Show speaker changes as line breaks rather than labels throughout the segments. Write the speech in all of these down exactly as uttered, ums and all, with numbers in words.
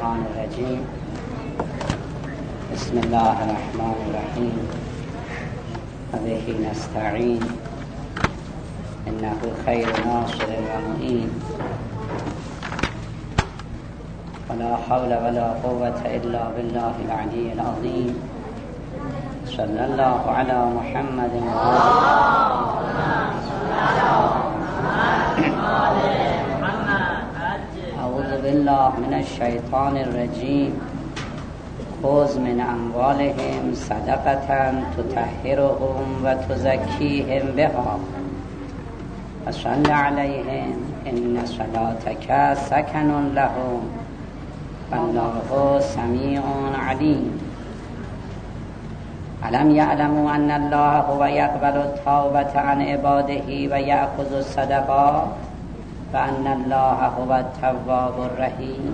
الشيطان الرجيم. بسم الله الرحمن الرحيم. وبه نستعين إنه خير ناصر ومعين. ولا حول ولا قوة إلا بالله العلي العظيم. صلى الله على محمد أعوذ بالله من الشيطان الرجيم. خذ من أموالهم صدقة تطهرهم وتزكيهم بها وصل عليهم إن صلاتك سكن لهم والله سميع عليم. ألم يعلموا أن الله هو يقبل التوبة عن عباده ويأخذ الصدقات وأن الله هو التواب الرحيم.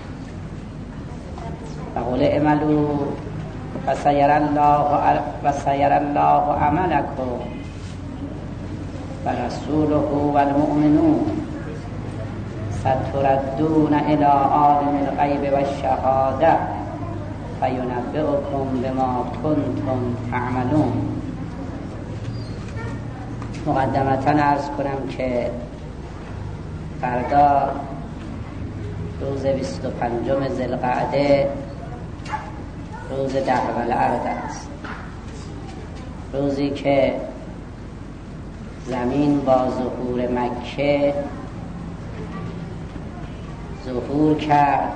فقل اعملوا فسيرى الله فسيرى الله عملكم ورسوله والمؤمنون ستردون إلى عالم الغيب والشهادة فینبئکم بما کنتم تعملون. مقدمتاً عرض کنم که فردا روز بیست و پنجم ذوالقعده روز دهر الارض است، روزی که زمین با ظهور مکه ظهور کرد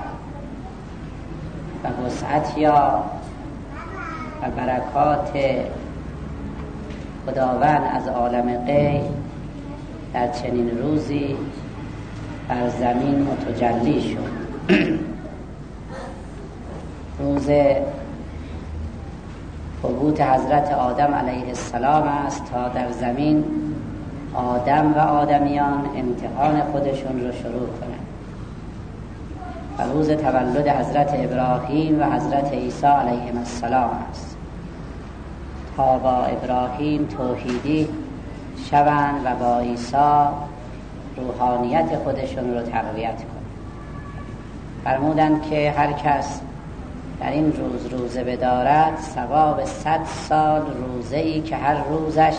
و وسعت یا و برکات خداوند از عالم غیب در چنین روزی بر زمین متجلی شد. روز حبوط حضرت آدم علیه السلام است تا در زمین آدم و آدمیان امتحان خودشون رو شروع کنند. و روز تولد حضرت ابراهیم و حضرت عیسی علیهم السلام است تا با ابراهیم توحیدی شوند و با عیسی روحانیت خودشون رو تقویت کنند. فرمودند که هر کس در این روز روزه بدارد ثواب صد سال روزه‌ای که هر روزش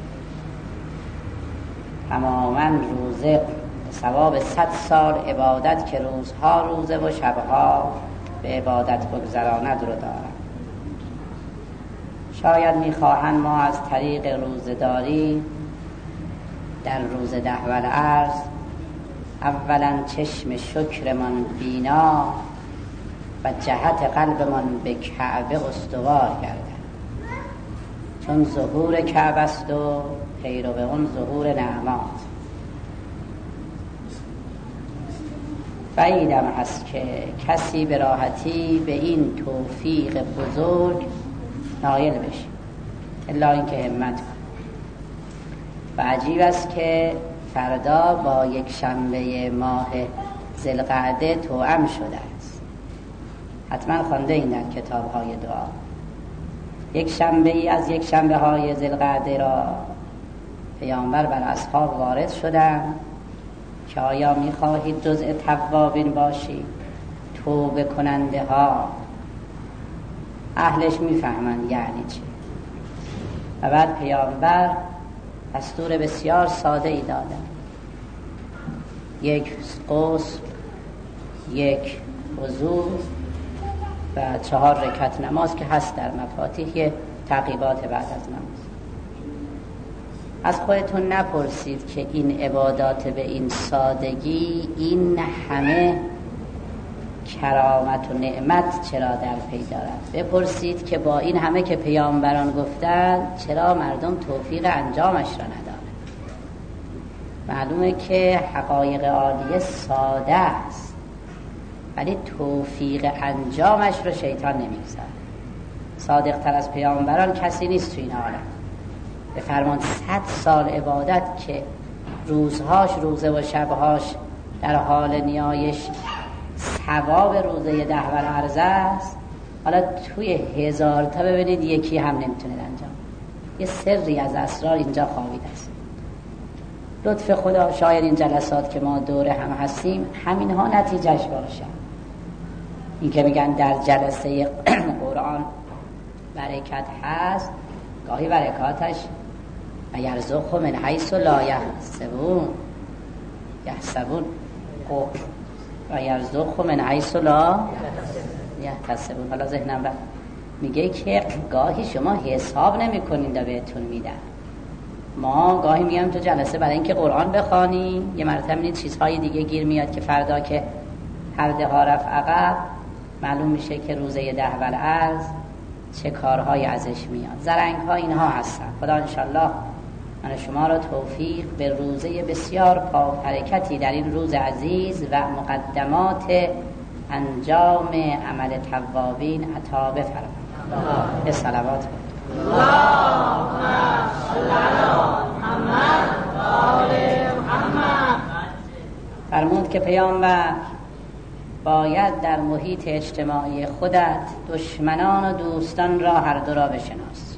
تماما روزه ثواب صد سال عبادت که روزها روزه و شبها به عبادت بگذراند رو دارد. شاید میخواهند ما از طریق روزه‌داری در روز ده و العرض اولا چشم شکرمان بینا و جهت قلبمان به کعبه استوار گردد، چون ظهور کعبه است و پیرو به اون ظهور نعمات. بعیدم هست که کسی به راحتی به این توفیق بزرگ نایل بشه الا اینکه همت کنه. و عجیب است که فردا با یک شنبه ماه ذوالقعده توأم شده است. حتما خوانده این در کتاب های دعا. یک شنبه ای از یک شنبه های ذوالقعده را پیامبر بر اصحاب وارد شدند که آیا می‌خواهید جزء توابین باشید، توبه کننده ها؟ اهلش میفهمند یعنی چه. و بعد پیامبر دستور بسیار ساده ای دادند: یک غسل، یک وضو و چهار رکعت نماز که هست در مفاتیح تعقیبات بعد از نماز. از خودتون نپرسید که این عبادات به این سادگی، این همه کرامت و نعمت چرا در پی دارد. بپرسید که با این همه که پیامبران گفتند چرا مردم توفیق انجامش را ندارند. معلومه که حقایق عالیه ساده است ولی توفیق انجامش رو شیطان نمیگذاره. صادق تر از پیامبران کسی نیست تو این عالم. به فرمان صد سال عبادت که روزهاش روزه و شبهاش در حال نیایش ثواب روزه ده و العرض است، حالا توی هزار تا ببینید یکی هم نمیتونه انجام. یه سری از اسرار اینجا خوابیده است. لطف خدا شاید این جلسات که ما دوره هم هستیم همینها نتیجهش باشه. این که میگن در جلسه قرآن برکت هست، گاهی برکاتش یرزقهم من حیث لا یحتسبون یحسبون و یرزقهم من حیث لا یحتسبون. حالا ذهنم رفت، میگه که گاهی شما حساب نمی کنید و بهتون میدن. ما گاهی میام تو جلسه برای اینکه قرآن بخوانی، یه مرتبه میبینید چیزهای دیگه گیر میاد که فردا که پرده ها رفت عقب معلوم میشه که روزه ده والعرض چه کارهای ازش میاد. زرنگ ها اینها هستن. خدا انشالله من شما را توفیق به روزه بسیار پرحرکتی در این روز عزیز و مقدمات انجام عمل توابین عطا بفرمایید. به صلوات
اللهم صل علی محمد و آل محمد.
فرمود که پیامبر باید در محیط اجتماعی خودت دشمنان و دوستان را هر دو را بشناس.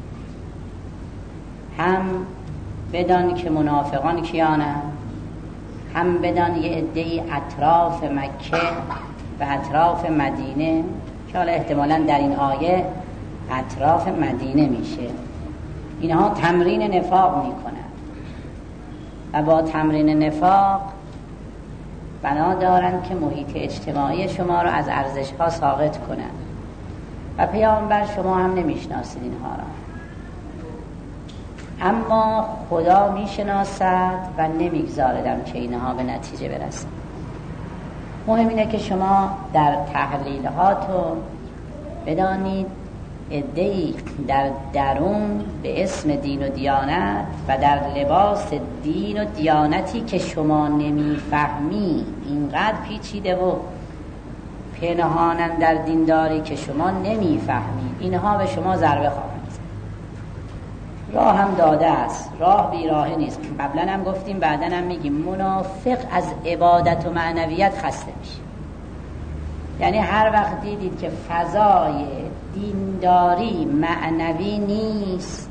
هم بدان که منافقان کیانند، هم بدان یه عده‌ای اطراف مکه و اطراف مدینه که حالا احتمالاً در این آیه اطراف مدینه میشه، اینها تمرین نفاق میکنن و با تمرین نفاق بنا دارن که محیط اجتماعی شما رو از ارزش ها ساقط کنن و پیامبر شما هم نمیشناسید اینها را، اما خدا میشناسد و نمیگذاردم که اینها به نتیجه برسن. مهم اینه که شما در تحلیل هاتون بدانید عده‌ای در درون به اسم دین و دیانت و در لباس دین و دیانتی که شما نمیفهمی، اینقدر پیچیده و پنهانن در دینداری که شما نمیفهمی، اینها به شما ضربه خواهند زد. راه هم داده است، راه بی راه نیست. قبلا هم گفتیم، بعدا هم میگیم، منافق از عبادت و معنویت خسته میشه. یعنی هر وقت دیدید که فضای دینداری معنوی نیست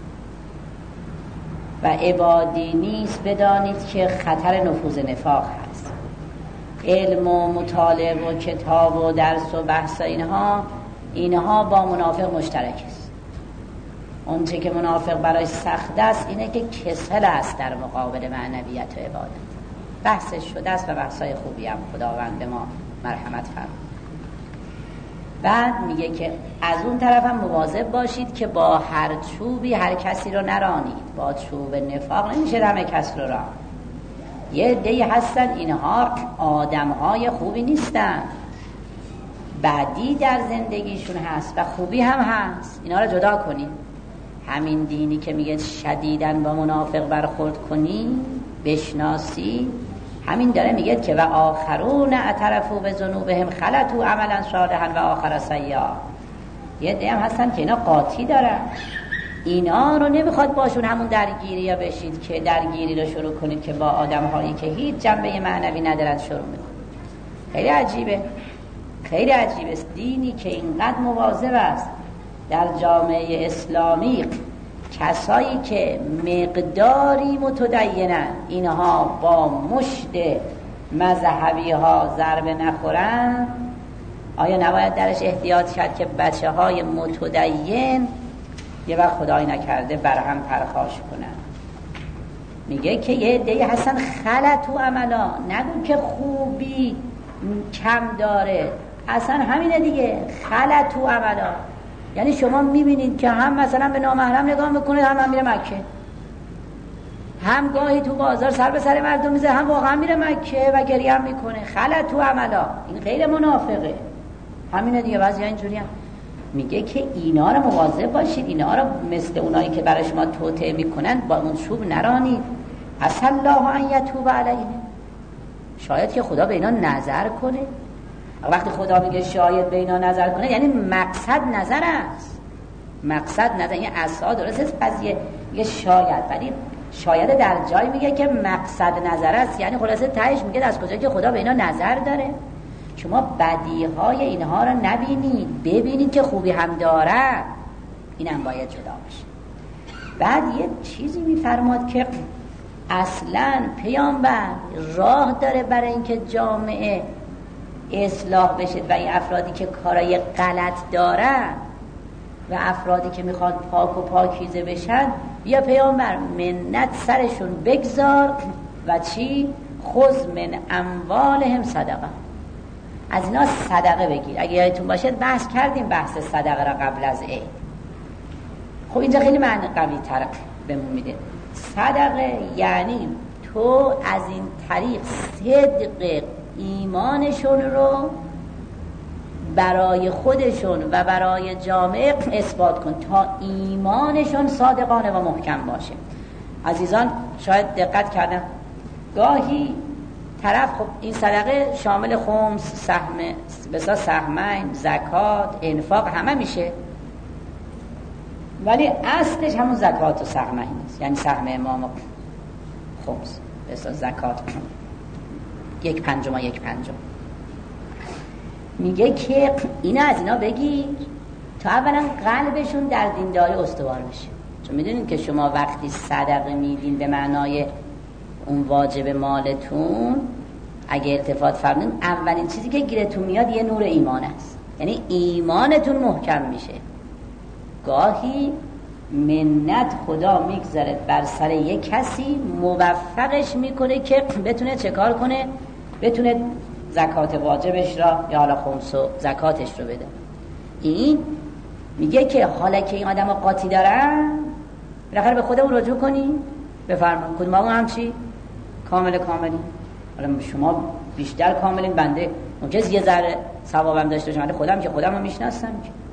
و عبادی نیست، بدانید که خطر نفوذ نفاق هست. علم و مطالعه و کتاب و درس و بحث اینها اینها با منافق مشترک است. اون چه که منافق برای سخت است اینه که کسل است در مقابل معنویت و عبادت. بحثش شده است و بحثای خوبی هم خداوند به ما مرحمت فرمود. بعد میگه که از اون طرف هم مواظب باشید که با هر چوبی هر کسی رو نرانید. با چوب نفاق نمیشه همه کس رو ران. یه عده‌ای هستن اینها آدمهای خوبی نیستن، بدی در زندگیشون هست و خوبی هم هست، اینا رو جدا کنید. همین دینی که میگه شدیداً با منافق برخورد کنی، بشناسی، همین داره میگه که و آخرون اعترفوا بذنوبهم خلطوا عملا صالحا و آخر سیئا. یه عده هم هستن که اینا قاطی دارن، اینا رو نمیخواد باشون همون درگیری یا بشید که درگیری رو شروع کنید که با آدم هایی که هیچ جنبه معنوی ندارن شروع میکنید. خیلی عجیبه، خیلی عجیبه. دینی که اینقدر مواظب است در جامعه اسلامی کسایی که مقداری متدینن اینها با مشت مذهبی ها ضربه نخورن، آیا نباید درش احتیاط کرد که بچه های متدین یه وقت خدای نکرده برهم پرخاش کنن؟ میگه که یه عده‌ای هستن خلطوا عملا، نگو که خوبی کم داره، اصلا همینه دیگه، خلطوا عملا. یعنی شما میبینید که هم مثلا به نامحرم نگاه میکنه، هم هم میره مکه، هم گاهی تو بازار سر به سر مردم میزه، هم واقعا میره مکه و گریه هم میکنه. خلطوا عملا، این غیر منافقه، همینه دیگه. بعضی اینجوری هم میگه که اینا رو مواظب باشید، اینا رو مثل اونایی که برای شما توطئه میکنن با اون چوب نرانید. عسى الله ان یتوب علیهم، شاید که خدا به اینا نظر کنه. وقتی خدا میگه شاید به اینا نظر کنه، یعنی مقصد نظر است، مقصد نظر. این عصا درست قضیه میگه شاید، ولی شاید در جای میگه که مقصد نظر است، یعنی خلاصه تهش میگه از کجا که خدا به اینا نظر داره. شما بدیهای اینها رو نبینید، ببینید که خوبی هم دارن، اینم باید جدا باشه. بعد یه چیزی میفرماد که اصلا پیامبر راه داره برای اینکه جامعه اصلاح بشه و این افرادی که کارای غلط دارن و افرادی که میخوان پاک و پاکیزه بشن، بیا پیامبر منت سرشون بگذار و چی؟ خذ من اموالهم صدقه، از اینا صدقه بگیر. اگه یادتون باشه بحث کردیم بحث صدقه را قبل از عید. خب اینجا خیلی معنی قوی تر بهمون میده. صدقه یعنی تو از این طریق صدق ایمانشون رو برای خودشون و برای جامعه اثبات کن تا ایمانشون صادقانه و محکم باشه. عزیزان شاید دقت کردن گاهی طرف خب این صدقه شامل خمس، سهم، بسا سهمین، زکات، انفاق همه میشه، ولی اصلش همون زکات و سهمین است، یعنی سهم امام خمس، بسا زکات یک پنجم و یک پنجم. میگه که اینا از اینا بگیر تا اولا قلبشون در دینداری استوار بشه، چون میدونین که شما وقتی صدقه میدین به معنای اون واجب مالتون اگه التفات فرمودین اولین چیزی که گیرتون میاد یه نور ایمان است، یعنی ایمانتون محکم میشه. گاهی منت خدا میگذاره بر سر یک کسی، موفقش میکنه که بتونه چه کار کنه؟ بتونه زکات واجبش را یا حالا خمس و زکاتش رو بده. این میگه که حالا که این آدم ها قاطی دارن بالاخره به خودمون رجوع کنیم. بفرمایید کدوم همون هم چی؟ کامل کاملی. حالا شما بیشتر کاملین، بنده ممکنه یه ذره ثوابم داشته باشم ولی خودم که خودم رو میشناسم.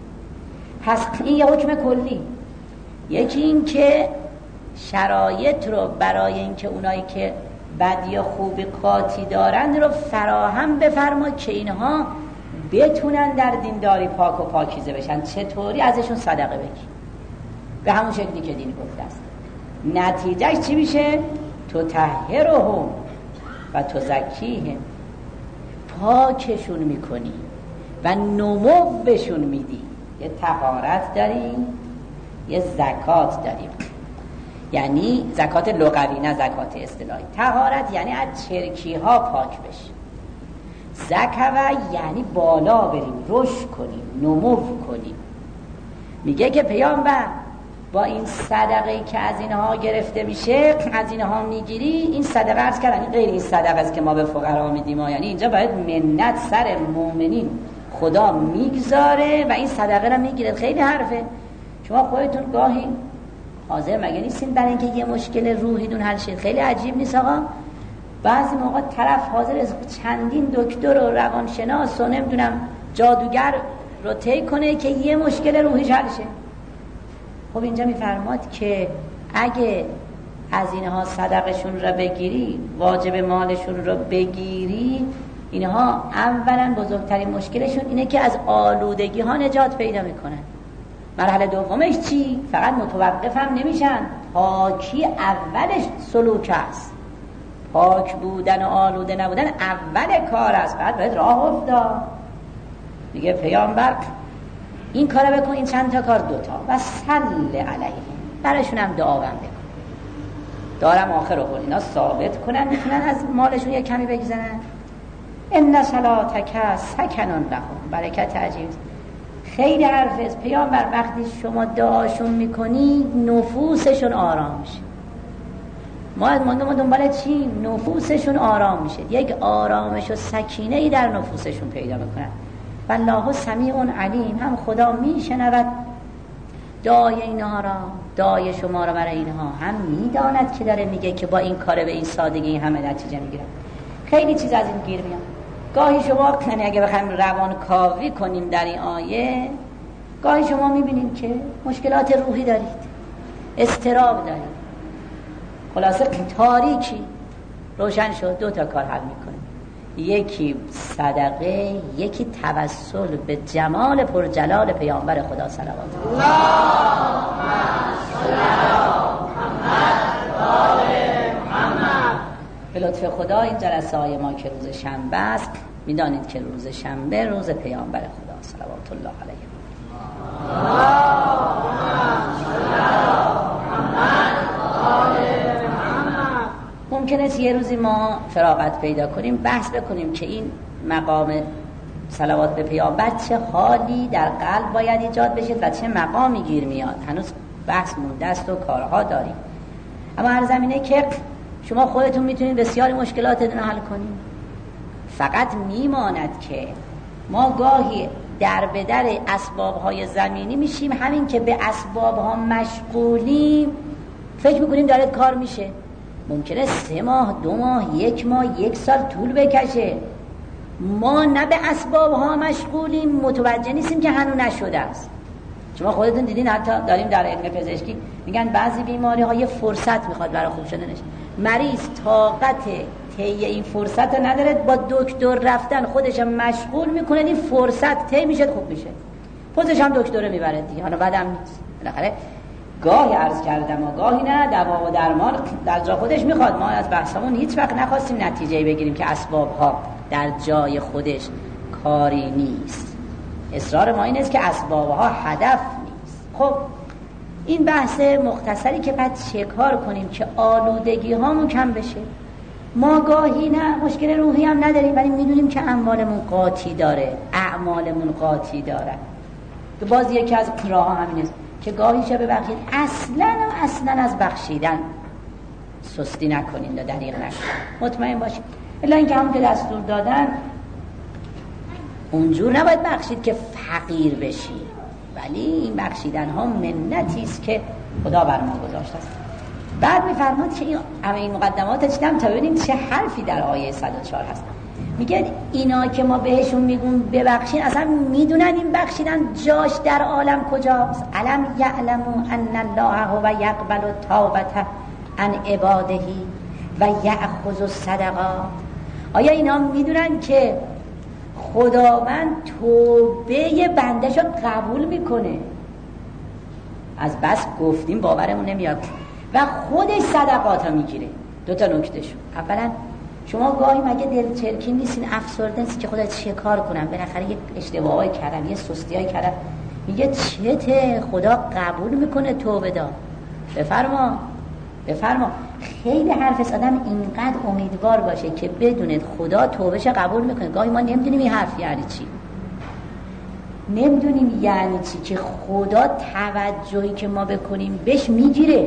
پس این یه حکم کلی. یکی این که شرایط رو برای اینکه اونایی که بد یا خوبی قاطی دارند رو فراهم بفرما که اینها بتونن در دینداری پاک و پاکیزه بشن. چطوری؟ ازشون صدقه بگی به همون شکلی که دین گفته است. نتیجهش چی میشه؟ تو طهرهم و تو زکیهم، پاکشون میکنی و نمو بهشون میدی. یه طهارت داریم، یه زکات داریم، یعنی زکات لغوی نه زکات اصطلاحی. طهارت یعنی از چرکی ها پاک بشیم، زکوه یعنی بالا بریم، رشد کنیم، نمو کنیم. میگه که پیامبر با این صدقه که از اینها گرفته میشه، از اینها میگیری، این صدقه عرض کردن غیر این صدقه است که ما به فقرا میدیم، یعنی اینجا باید منت سر مؤمنین خدا میگذاره و این صدقه رو میگیره. خیلی حرفه. شما خودتون گاهی حاضر مگه نیستین برای اینکه یه مشکل روحیدون حل شه؟ خیلی عجیب نیست آقا؟ بعضی موقع طرف حاضر از چندین دکتر و روانشناس و نمیدونم جادوگر رو طی کنه که یه مشکل روحیش حل شه. خب اینجا میفرماد که اگه از اینها صدقشون رو بگیری، واجب مالشون رو بگیری، اینها اولا بزرگترین مشکلشون اینه که از آلودگی ها نجات پیدا میکنن. مرحله دومش چی؟ فقط متوقف هم نمیشن، پاکی اولش سلوک است. پاک بودن و آلوده نبودن اول کار است، بعد باید راه افتاد. میگه پیامبر این کارو بکن، این چند تا کار دوتا و صل علیهم، براشون هم دعا بند بکن. دارم آخر رو اینا ثابت کنن میتونن از مالشون یه کمی بگذنن. ان صلاتک سکنن لهم، برکت عجیب. خیلی حرف است. پیامبر وقتی شما دعاشون میکنی نفوسشون آرام میشه. ما ما دنبال چی؟ نفوسشون آرام میشه. یک آرامش و سکینه ای در نفوسشون پیدا میکنن. والله سمیع علیم، هم خدا میشنود دعای اینها را، دعای شما را برای اینها، هم میداند که داره میگه که با این کار به این سادگی همه نتیجه میگیرن. خیلی چیز از این گیر میاد. گاهی شما یعنی اگه بخوایم روان کاوی کنیم در این آیه، گاهی شما میبینید که مشکلات روحی دارید، اضطراب دارید، خلاصه تاریکی روشن شد، دو تا کار حل میکنه. یکی صدقه، یکی توسل به جمال پرجلال پیامبر خدا صلوات الله علیه. به لطف خدا این جلسه های ما که روز شنبه است، میدانید که روز شنبه روز پیامبر خدا صلوات الله علیه. ممکنه یه روزی ما فراغت پیدا کنیم بحث بکنیم که این مقام صلوات به پیامبر چه حالی در قلب باید ایجاد بشه و چه مقامی گیر میاد. هنوز بحث مونده است و کارها داریم، اما هر زمینه که شما خودتون میتونید بسیاری مشکلاتتون حل کنید. فقط میماند که ما گاهی در به در اسبابهای زمینی میشیم، همین که به اسبابها مشغولیم فکر میکنیم داره کار میشه. ممکنه سه ماه، دو ماه، یک ماه، یک سال طول بکشه. ما نه به اسبابها مشغولیم، متوجه نیستیم که هنوز نشده است. شما خودتون دیدین، حتی داریم در علم پزشکی میگن بعضی بیماری ها یه فرصت میخواد برای خوب شدنش. مریض طاقت طی این فرصت نداره، با دکتر رفتن خودش مشغول میکنه، این فرصت طی میشه خوب میشه، خودش هم دکتر میبره دیگه، حالا بعدم نیست. بالاخره گاهی عرض کردم و گاهی نه، دوا و درمان در جا خودش میخواد. ما از بحثمون هیچ وقت نخواستیم نتیجه بگیریم که اسباب ها در جای خودش کاری نیست. اصرار ما این است که اسباب ها هدف نیست. خب این بحث مختصری که بعد چه کار کنیم که آلودگی هامون کم بشه. ما گاهی نه مشکل روحی هم نداریم، ولی میدونیم که اموالمون قاطی داره، اعمالمون قاطی داره. که باز یکی از راه ها همین است که گاهی چه ببخشید اصلا اصلا از بخشیدن سستی نکنید و دریغ نکنید، مطمئن باشید. الا اینکه همون که دستور دادن اونجور نباید بخشید که فقیر بشی، ولی این بخشیدن ها منتی است که خدا بر ما گذاشته است. بعد میفرماد که این همه این مقدمات چیدم تا ببینیم چه حرفی در آیه صد و چهار هست. میگه اینا که ما بهشون میگون ببخشین، اصلا میدونن این بخشیدن جاش در عالم کجاست؟ الم یعلموا ان الله هو یقبل التوبه عن عباده و یأخذ الصدقات. آیا اینا میدونن که خداوند توبه بنده‌شو قبول میکنه؟ از بس گفتیم باورمون نمیاد، و خودش صدقاتو میگیره. دو تا نکته شو. اولا شما گاهی مگه دلچرکی نیستین، افسرده نیستین که خدا چه کار کنم، بالاخره یه اشتباهی کردم، یه سستیایی کردم، میگه چته خدا قبول میکنه توبه دا. بفرما بفرما. خیلی حرف است آدم اینقدر امیدوار باشه که بدونید خدا توبهش قبول میکنه. گاهی ما نمیدونیم این حرف یعنی چی، نمیدونیم یعنی چی که خدا توجهی که ما بکنیم بهش میگیره.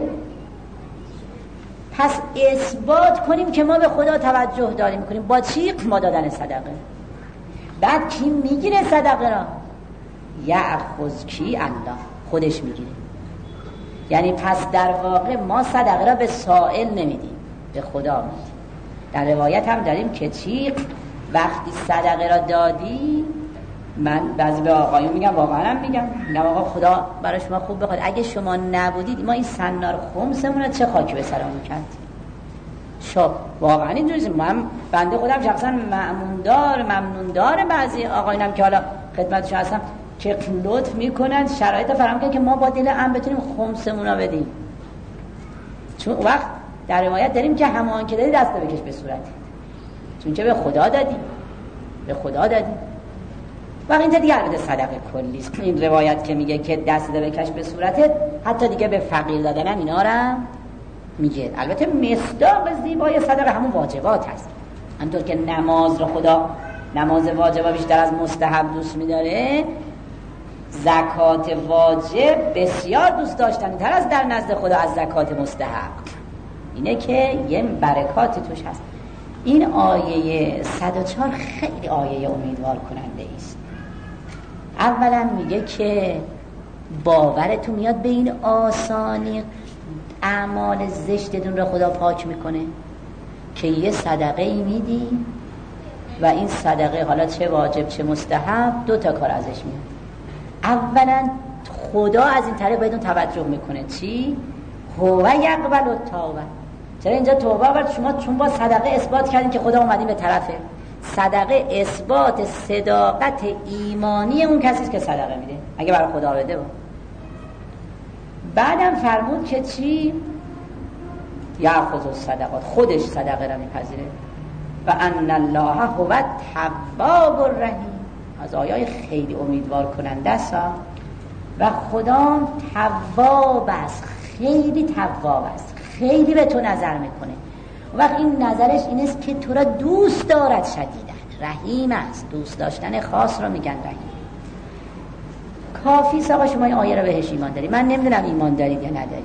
پس اثبات کنیم که ما به خدا توجه داریم میکنیم. با چی؟ ما دادن صدقه. بعد کی میگیره صدقه را؟ یأخذ کی؟ الله خودش میگیره. یعنی پس در واقع ما صدقه را به سائل نمیدیم، به خدا میدیم. در روایت هم داریم که چی؟ وقتی صدقه را دادی، من بعضی به آقایون میگم، واقعا هم میگم، میگم آقا خدا برای شما خوب بخواد، اگه شما نبودید ما این سنار خمسمون چه خاکی به سرمون کردیم. شب واقعا اینجوریه. من بنده خودم شخصا ممنوندار ممنوندار بعضی آقایونم که حالا خدمتشون هستم که لطف میکنن شرایط فراهم کنن که ما با دل ام بتونیم خمسمون رو بدیم. چون وقت در روایت داریم که همان که دادی دست بکش به صورت، چون که به خدا دادی، به خدا دادی. و این دیگه البته صدقه کلی است. این روایت که میگه که دست بکش به صورتت، حتی دیگه به فقیر دادن هم اینا رو میگه. البته مصداق زیبای صدقه همون واجبات هست. همونطور که نماز رو خدا نماز واجبا بیشتر از مستحب دوست میداره، زکات واجب بسیار دوست داشتنی تر از در نزد خدا از زکات مستحب. اینه که یه برکات توش هست. این آیه صد و چهار خیلی آیه امیدوار کننده است. اولا میگه که باورتون میاد به این آسانی اعمال زشتتون رو خدا پاک میکنه که یه صدقه ای میدی و این صدقه حالا چه واجب چه مستحب دو تا کار ازش میاد. اولا خدا از این طریق بهتون توجه میکنه. چی؟ هو یقبل التوبه. چرا اینجا توبه آورد؟ شما چون با صدقه اثبات کردین که خدا اومدین به طرفه. صدقه اثبات صداقت ایمانی اون کسی است که صدقه میده، اگه برای خدا بده با. بعدم فرمود که چی؟ یأخذ الصدقات، خودش صدقه را میپذیره. و ان الله هو التواب الرحیم. از آیای خیلی امیدوار کننده است و خدا تواب است، خیلی تواب است، خیلی به تو نظر میکنه. وقت این نظرش این است که تو را دوست دارد شدیدن، رحیم است. دوست داشتن خاص رو میگن رحیم. کافی آقا شما این آیه رو بهش ایمان دارید. من نمیدونم ایمان دارید یا ندارید.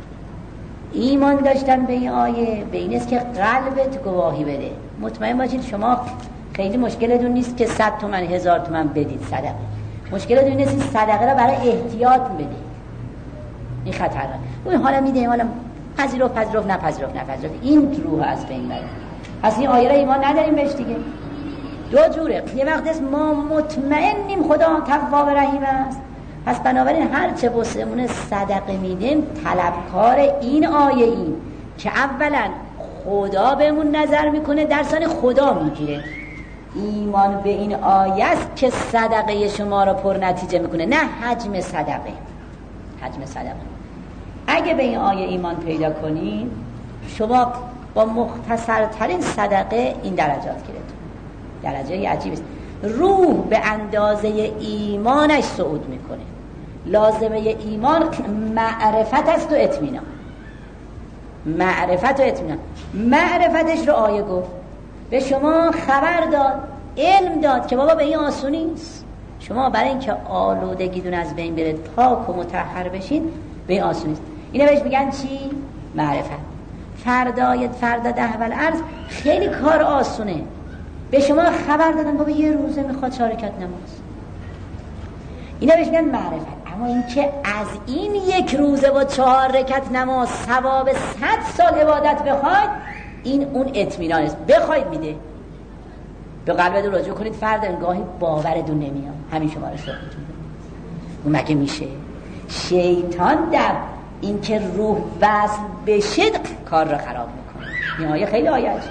ایمان داشتن به این آیه به این است که قلبت گواهی بده. مطمئن باشید شما خیلی مشکلتون نیست که صد تومن هزار تومن بدید صدقه. مشکلتون نیست این صدقه رو برای احتیاط بدید. این خطره. اون حالا میده حالا پذیرفت پذیرفت نپذیرفت نپذیرفت این روح از بین بره. پس این آیه رو ایمان نداریم بهش دیگه. دو جوره. یه وقت است ما مطمئنیم خدا تواب رحیم است، پس بنابراین هر چه واسمون صدقه میدیم طلبکار این آیه این که اولا خدا بهمون نظر میکنه، درسان خدا میگیره. ایمان به این آیه است که صدقه شما رو پر نتیجه میکنه، نه حجم صدقه. حجم صدقه اگه به این آیه ایمان پیدا کنید شما با مختصرترین صدقه این درجات گرفتید. درجه عجیبی است. روح به اندازه ایمانش صعود میکنه. لازمه ایمان معرفت است و اطمینان. معرفت و اطمینان. معرفتش رو آیه گفت، به شما خبر داد، علم داد که بابا به این آسونی نیست. شما برای اینکه آلودگیتون از بین بره پاک و مطهر بشین به این آسونی نیست. اینو بهش میگن چی؟ معرفت. فردای فردا ده والارض خیلی کار آسونه. به شما خبر دادن بابا یه روزه میخواد چهار رکعت نماز. اینا بهش میگن معرفت. اما این که از این یک روزه با چهار رکعت نماز ثواب صد سال عبادت بخواید، این اون اطمینان است. بخواید میده. به قلبتون رجوع کنید. فردا گاهی باورتون نمیاد همین شما رو شوخیتون اون مگه میشه؟ شیطان در این که روح وصل بشه کار رو خراب میکنه. این آیه خیلی آیه عجیبه.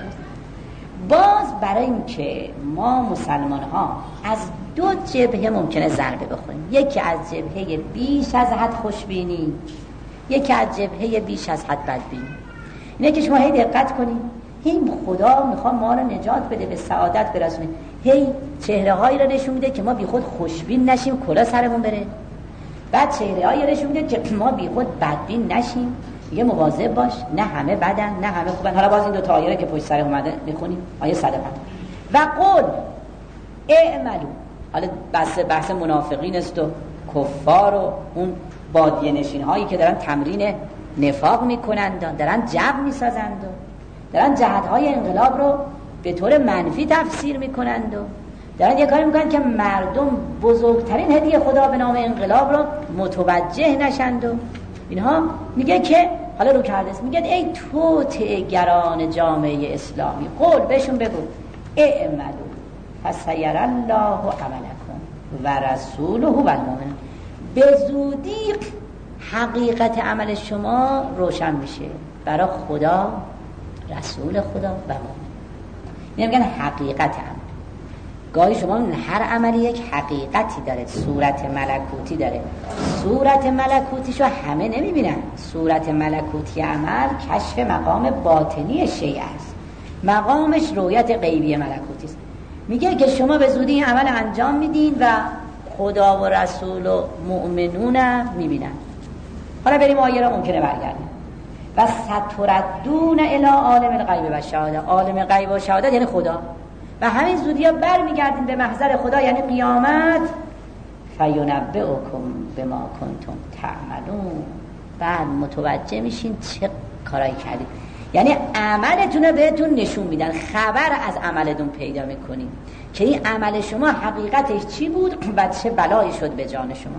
باز برای این که ما مسلمان ها از دو جبهه ممکنه ضربه بخوریم، یکی از جبهه بیش از حد خوشبینی، یکی از جبهه بیش از حد بدبینی. اینه که شما هی دقت کنید، هی خدا میخواد ما رو نجات بده، به سعادت برسونه، هی چهره هایی رو نشون میده که ما بی خود خوشبین نشیم کلا سرمون بره، بعد چهره هایی نشون میده که ما بی خود بدبین نشیم. یه مواظب باش، نه همه بدن نه همه خوبن. حالا باز این دو تا آیه که پشت سر اومده بخونیم. آیه صد و پنج و قل اعملوا. حالا بحث بحث منافقین است و کفار و اون بادیه نشین هایی که دارن تمرین نفاق میکنند، دارن جو میسازند و دارن جهت های انقلاب رو به طور منفی تفسیر میکنند و دارن یه کاری میکنن که مردم بزرگترین هدیه خدا به نام انقلاب رو متوجه نشند. و اینها میگه که حالا رو کرده است، میگه ای توطئه گران جامعه اسلامی، قول بهشون بگو اعملوا فسیر الله عملکم و رسوله و المؤمنون. به زودی حقیقت عمل شما روشن میشه برای خدا، رسول خدا و مؤمن. اینا میگن حقیقت عمل. گاهی شما هر عملی یک حقیقتی داره، صورت ملکوتی داره. صورت ملکوتیشو همه نمیبینن. صورت ملکوتی عمل کشف مقام باطنی شیء است، مقامش رویت غیبی ملکوتی است. میگه که شما به زودی این عمل انجام میدین و خدا و رسول و مؤمنون هم میبینن. حالا بریم آیه رو ممکنه برگردیم. و ستردون الی عالم الغیب و شهاده. عالم غیب و شهادت یعنی خدا. و همین زودی ها بر میگردیم به محضر خدا یعنی قیامت. فینبئکم بما کنتم تعملون. بعد متوجه میشین چه کارایی کردید. یعنی عملتون رو بهتون نشون میدن، خبر از عملتون پیدا میکنید که این عمل شما حقیقتش چی بود و چه بلایی شد به جان شما.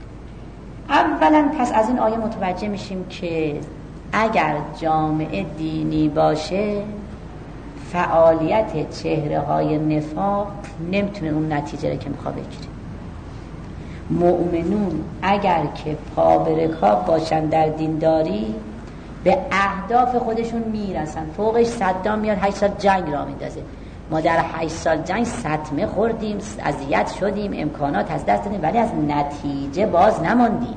اولا پس از این آیه متوجه میشیم که اگر جامعه دینی باشه فعالیت چهره های نفاق نمیتونه اون نتیجه رو که میخواه بگیره. مؤمنون اگر که پابرکاب باشن در دینداری به اهداف خودشون میرسن. فوقش صدام میاد هشت سال جنگ را میندازه. ما در هشت سال جنگ صدمه خوردیم، اذیت شدیم، امکانات از دست دادیم، ولی از نتیجه باز نماندیم.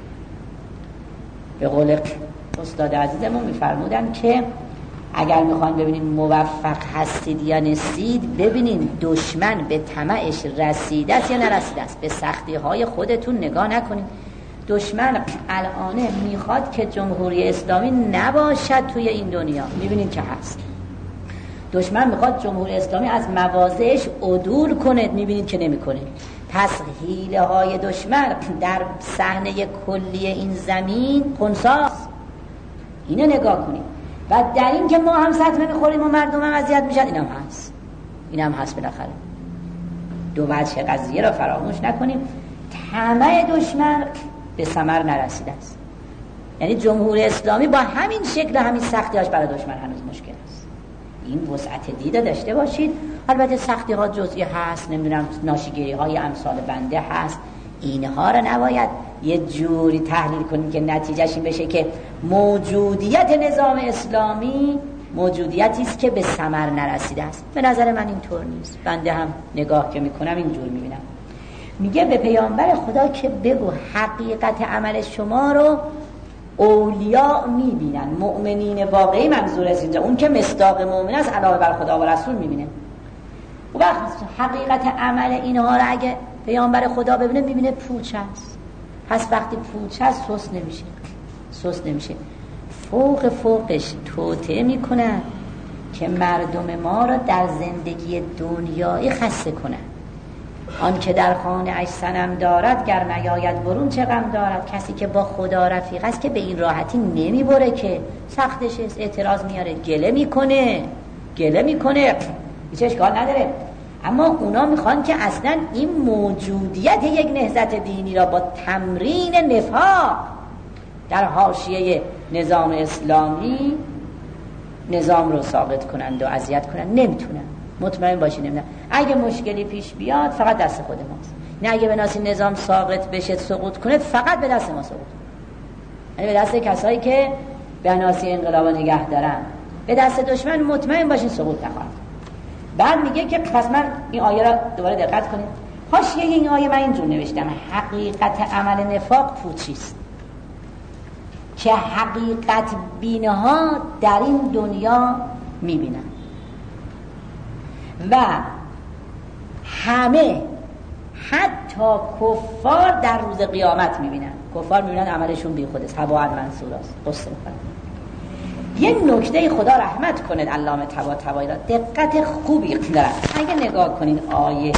به قول استاد عزیزمون میفرمودن که اگر میخوان ببینین موفق هستید یا نیستید، ببینین دشمن به طمعش رسیده است یا نرسیده است. به سختی های خودتون نگاه نکنید. دشمن الان میخواد که جمهوری اسلامی نباشد توی این دنیا. میبینین که هست. دشمن میخواد جمهوری اسلامی از مواضعش عدول کنه، میبینید که نمیکنه. پس حیله های دشمن در صحنه کلی این زمین خنثیست. اینو نگاه کنید. و در این که ما هم صدمه میخوریم و مردم هم اذیت میشن، اینم هست اینم هست بالاخره. دو وجه قضیه را فراموش نکنیم. طمع دشمن به ثمر نرسیده است. یعنی جمهوری اسلامی با همین شکل و همین سختی‌هاش برای دشمن هنوز مشکل است. این وسعت دیده داشته باشید. البته سختی ها جزئی هست، نمیدونم ناشیگری های امثال بنده هست، اینها را نباید یه جوری تحلیل کنیم که نتیجهش این بشه که موجودیت نظام اسلامی موجودیتی است که به ثمر نرسیده است. به نظر من اینطور نیست. بنده هم نگاه که میکنم اینجور میبینم. میگه به پیامبر خدا که بگو حقیقت عمل شما رو اولیاء میبینن، مؤمنین واقعی منظور است اینجا، اون که مصداق مؤمن است علاوه بر خدا و رسول میبینه. و وقت حقیقت عمل اینها رو اگه پیامبر خدا ببینه میبینه پوچ است. پس وقتی پوچ است سست نمیشه، سست نمیشه. فوق فوقش توطئه میکنن که مردم ما رو در زندگی دنیایی خسته کنن. آن که در خانه اش صنم دارد گر نیاید برون چه غم دارد. کسی که با خدا رفیق است که به این راحتی نمیبره، که سختش اعتراض میاره، گله میکنه گله میکنه هیچ اشکال نداره. اما اونا میخوان که اصلا این موجودیت یک نهضت دینی را با تمرین نفاق در حاشیه نظام اسلامی نظام رو ساقط کنند و اذیت کنند. نمیتونن. مطمئن باشید نمیتونن. اگه مشکلی پیش بیاد فقط دست خود ماست. نه اگه بناسی نظام ساقط بشه سقوط کنه فقط به دست ما سقوط، یعنی به دست کسایی که بناسی انقلاب نگه دارن. به دست دشمن مطمئن باشین سقوط نخواهد. بعد میگه که پس من این آیه را دوباره دقت کنید. حاشیه این آیه من اینجور نوشتم: حقیقت عمل نفاق پوچیست که حقیقت بینها در این دنیا میبینن و همه حتی کفار در روز قیامت میبینن. کفار میبینن عملشون بی خود است، هوا منصور است، قصه میکنن. یه نکته خدا رحمت کنه علامه طباطبایی را، دقت خوبی دارن. اگه نگاه کنین آیه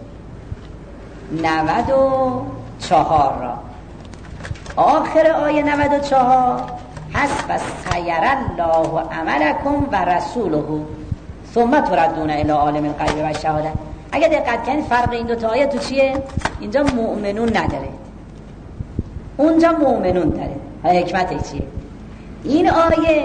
نود و چهار را، آخر آیه نود و چهار هست: و سیر الله عملکم و رسوله ثم تردون الی عالم الغیب و شهادت. اگه دقت کنید فرق این دو تا آیه تو چیه؟ اینجا مؤمنون نداره، اونجا مؤمنون داره. حکمت چیه؟ این آیه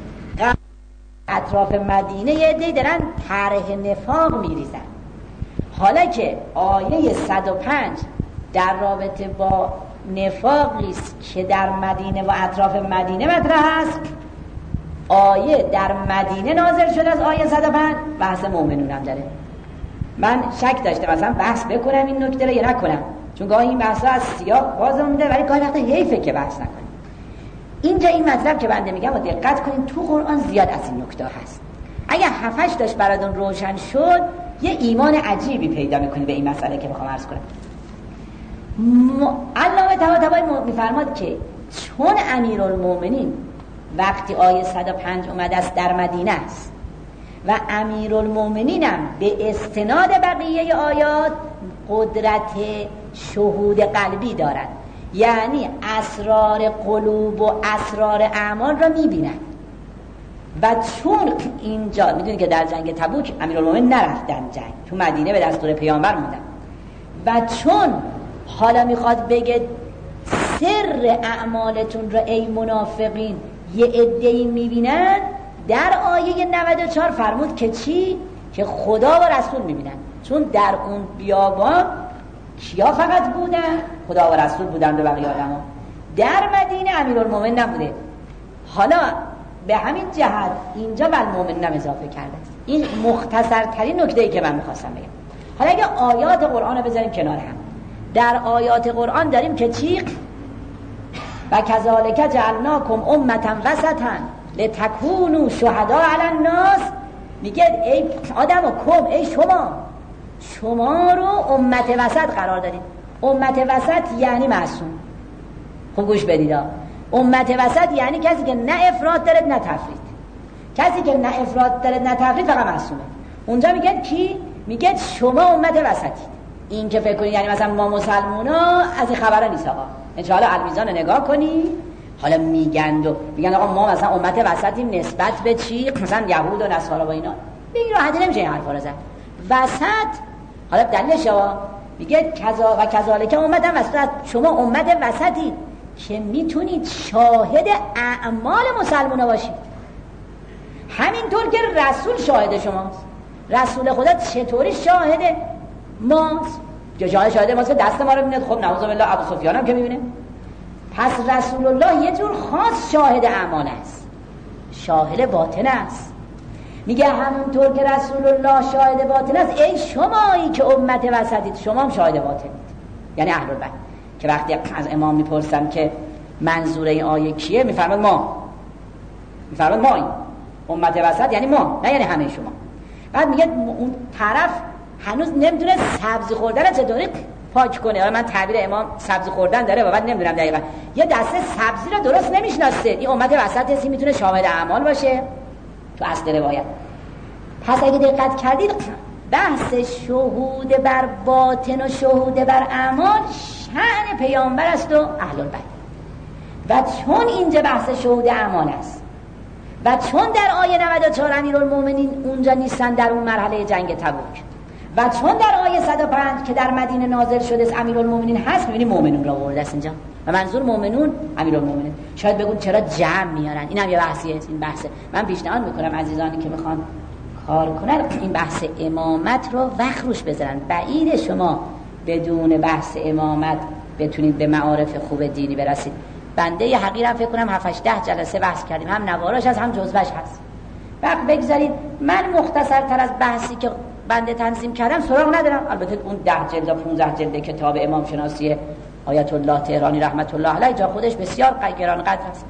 اطراف مدینه یه عده‌ای دارن طرح نفاق میریزن، حالا که آیه صد و پنج در رابطه با نفاقی است که در مدینه و اطراف مدینه مطرح است. آیه در مدینه نازل شده از آیه صد و پنج بحث مؤمنون هم داره. من شک داشتم مثلا بحث بکنم این نکته رو یا نکنم، چون گاهی این بحث ها از سیاق باز مونده ولی گاهی وقتا حیفه که بحث نکنیم. اینجا این مطلب که بنده میگم و دقت کنین، تو قرآن زیاد از این نکته هست. اگه هفتش داشت براتون روشن شد یه ایمان عجیبی پیدا میکنی به این مسئله که میخوام عرض کنم. علامه طباطبایی میفرماد که چون امیرالمومنین وقتی آیه صد و پنج اومده است در مدینه است و امیرالمومنین هم به استناد بقیه آیات قدرت شهود قلبی دارند، یعنی اسرار قلوب و اسرار اعمال را میبینن. و چون اینجا میدونید که در جنگ تبوک امیرالمومنین نرفتن جنگ، تو مدینه به دستور پیامبر موندن، و چون حالا میخواد بگه سر اعمالتون را ای منافقین یه عده‌ای میبینن، در آیه نود و چهار فرمود که چی؟ که خدا و رسول میبینن. چون در اون بیابان کیا فقط بودن؟ خدا و رسول بودن و بقیه آدم. در مدینه امیرالمومنین نبوده. حالا به همین جهت اینجا والمومنین هم اضافه کرده است. این مختصرترین نکته‌ای که من میخواستم بگم. حالا اگه آیات قرآن رو بذاریم کنار هم، در آیات قرآن داریم که چی؟ و کذالک جعلناکم امة وسطا لتکونوا شهداء علی الناس. میگه ای آدم و کم، ای شما شما رو امت وسط قرار دادید. امت وسط یعنی معصوم. خوب گوش بدید، امت وسط یعنی کسی که نه افراط داره نه تفرید،
کسی که نه افراد داره نه تفرید فقط معصومه. اونجا میگه کی؟ میگه شما امت وسطید. این که فکر کنید یعنی مثلا ما مسلمونا از این خبرا نیست آقا. انشاءالله المیزان رو نگاه کنی. حالا میگن و میگن آقا ما مثلا امت وسطیم نسبت به چی؟ مثلا یهود و نصارا و اینا. به این راحتی نمیشه این حرفا رو زد. وسط حالا دلیلش آقا میگه کذا و کذالک امت وسط، شما امت وسطید که میتونید شاهد اعمال مسلمونا باشید. همینطور که رسول شاهد شماست. رسول خدا چطوری شاهد ماست؟ یا جای شاهد ماست که دست ما رو میبینه. خب نعوذ بالله ابو سفیان هم که میبینه. پس رسول الله یه جور خاص شاهد اعمال است، شاهد باطن است. میگه همونطور که رسول الله شاهد باطن است، ای شمایی که امت وسطید شما هم شاهد باطنید، یعنی اهل البیت. که وقتی از امام میپرسم که منظور این آیه کیه، میفرماد ما میفرماد ما این امت وسط یعنی ما، نه یعنی همه شما. بعد میگه اون طرف هنوز نمیدونه سبزی خوردن چطوری پاک کنه. من تعبیر امام سبزی خوردن داره و بعد نمیدونم دقیقاً یه دسته سبزی رو درست نمیشناسه. این امت وسط هستی میتونه شامل اعمال باشه تو اصل روایت. پس اگه دقت کردید بحث شهود بر باطن و شهود بر اعمال شأن پیامبر است و اهل البیت. و چون اینجا بحث شهود اعمال است و چون در آیه نود و چهار امیرالمومنین اونجا نیستن در اون مرحله جنگ تبوک، و چون در آیه صد و پنج که در مدینه نازل شده است امیرالمومنین هست، می‌بینید مؤمنون را آورده است اینجا و منظور مؤمنون امیرالمومنین. شاید بگون چرا جمع میارن، اینم یه بحثیه. این بحثه من پیشنهاد میکنم عزیزانی که میخوان کار کنن این بحث امامت رو وقت روش بذارن. بعید شما بدون بحث امامت بتونید به معارف خوب دینی برسید. بنده یه حقیرم فکر کنم هفت هشت ده جلسه بحث کردیم، هم نواراش هست هم جزوش هست. وقت بگذارید من مختصرتر از بحثی که بنده تنظیم کردم سراغ ندارم. البته اون ده جلد و پانزده جلد کتاب امام شناسی آیت الله تهرانی رحمت الله علیه جا خودش بسیار گران قدر است.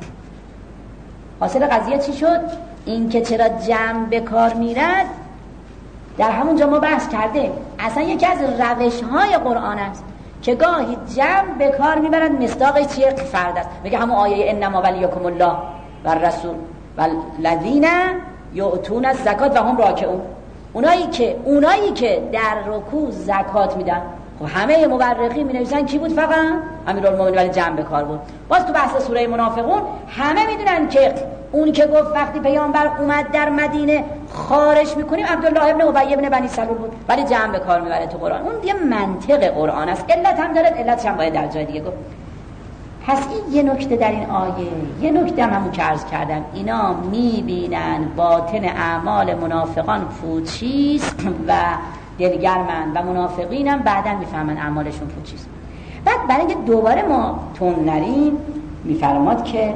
حاصل قضیه چی شد؟ این که چرا جمع به کار میرد در همونجا ما بحث کرده. اصلا یکی از روش های قرآن است که گاهی جمع به کار میبرند مصداقش چیه؟ فرد است. میگه همون آیه انما ولیکم الله و الرسول والذین یؤتون الزکات و هم راکعون. اونایی که اونایی که در رکوع زکات میدن. خب همه مورخین مینویسن کی بود؟ فقط امیرالمومنین، ولی جمع به کار بود. باز تو بحث سوره منافقون همه میدونن که اون که گفت وقتی پیامبر اومد در مدینه خارج میکنیم عبدالله ابن ابی ابن بنی سلول بود، ولی جمع به کار میبره تو قرآن. اون یه منطق قرآن است. علت هم داره، علتش هم باید در جای دیگه گفت. پس این یه نکته در این آیه. یه نکته هم همون که عرض کردم، اینا میبینن باطن اعمال منافقان پوچیست و دلگرمن و منافقین هم بعداً میفهمن اعمالشون پوچیست. بعد برای اینکه دوباره ما تون نریم میفرماد که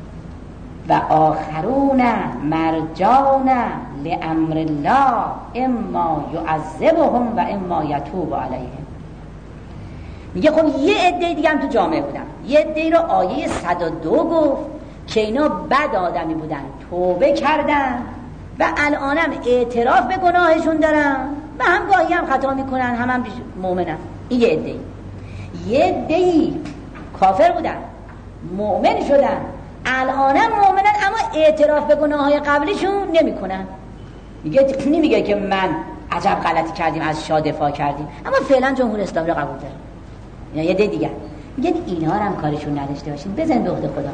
و آخرون مرجون لامر الله اما یعذبهم و اما یتوب علیهم. میگه خب یه عده دیگه هم تو جامعه بودن. یه عده رو آیه صد و دو گفت که اینا بد آدمی بودن، توبه کردن و الانم اعتراف به گناهشون دارن و هم گاهی هم خطا میکنن، هم هم مؤمنن. این یه عده. یه عده کافر بودن، مؤمن شدن، الانم مؤمنن اما اعتراف به گناههای قبلیشون نمیکنن. میگه نمیگه که من عجب غلطی کردیم از شاه دفاع کردیم، اما فعلا جمهوری اسلامی رو قبول داره. اینا یه عده دیگه. میگه اینا هم کارشون نداشته باشین، بزن به عهده خدا.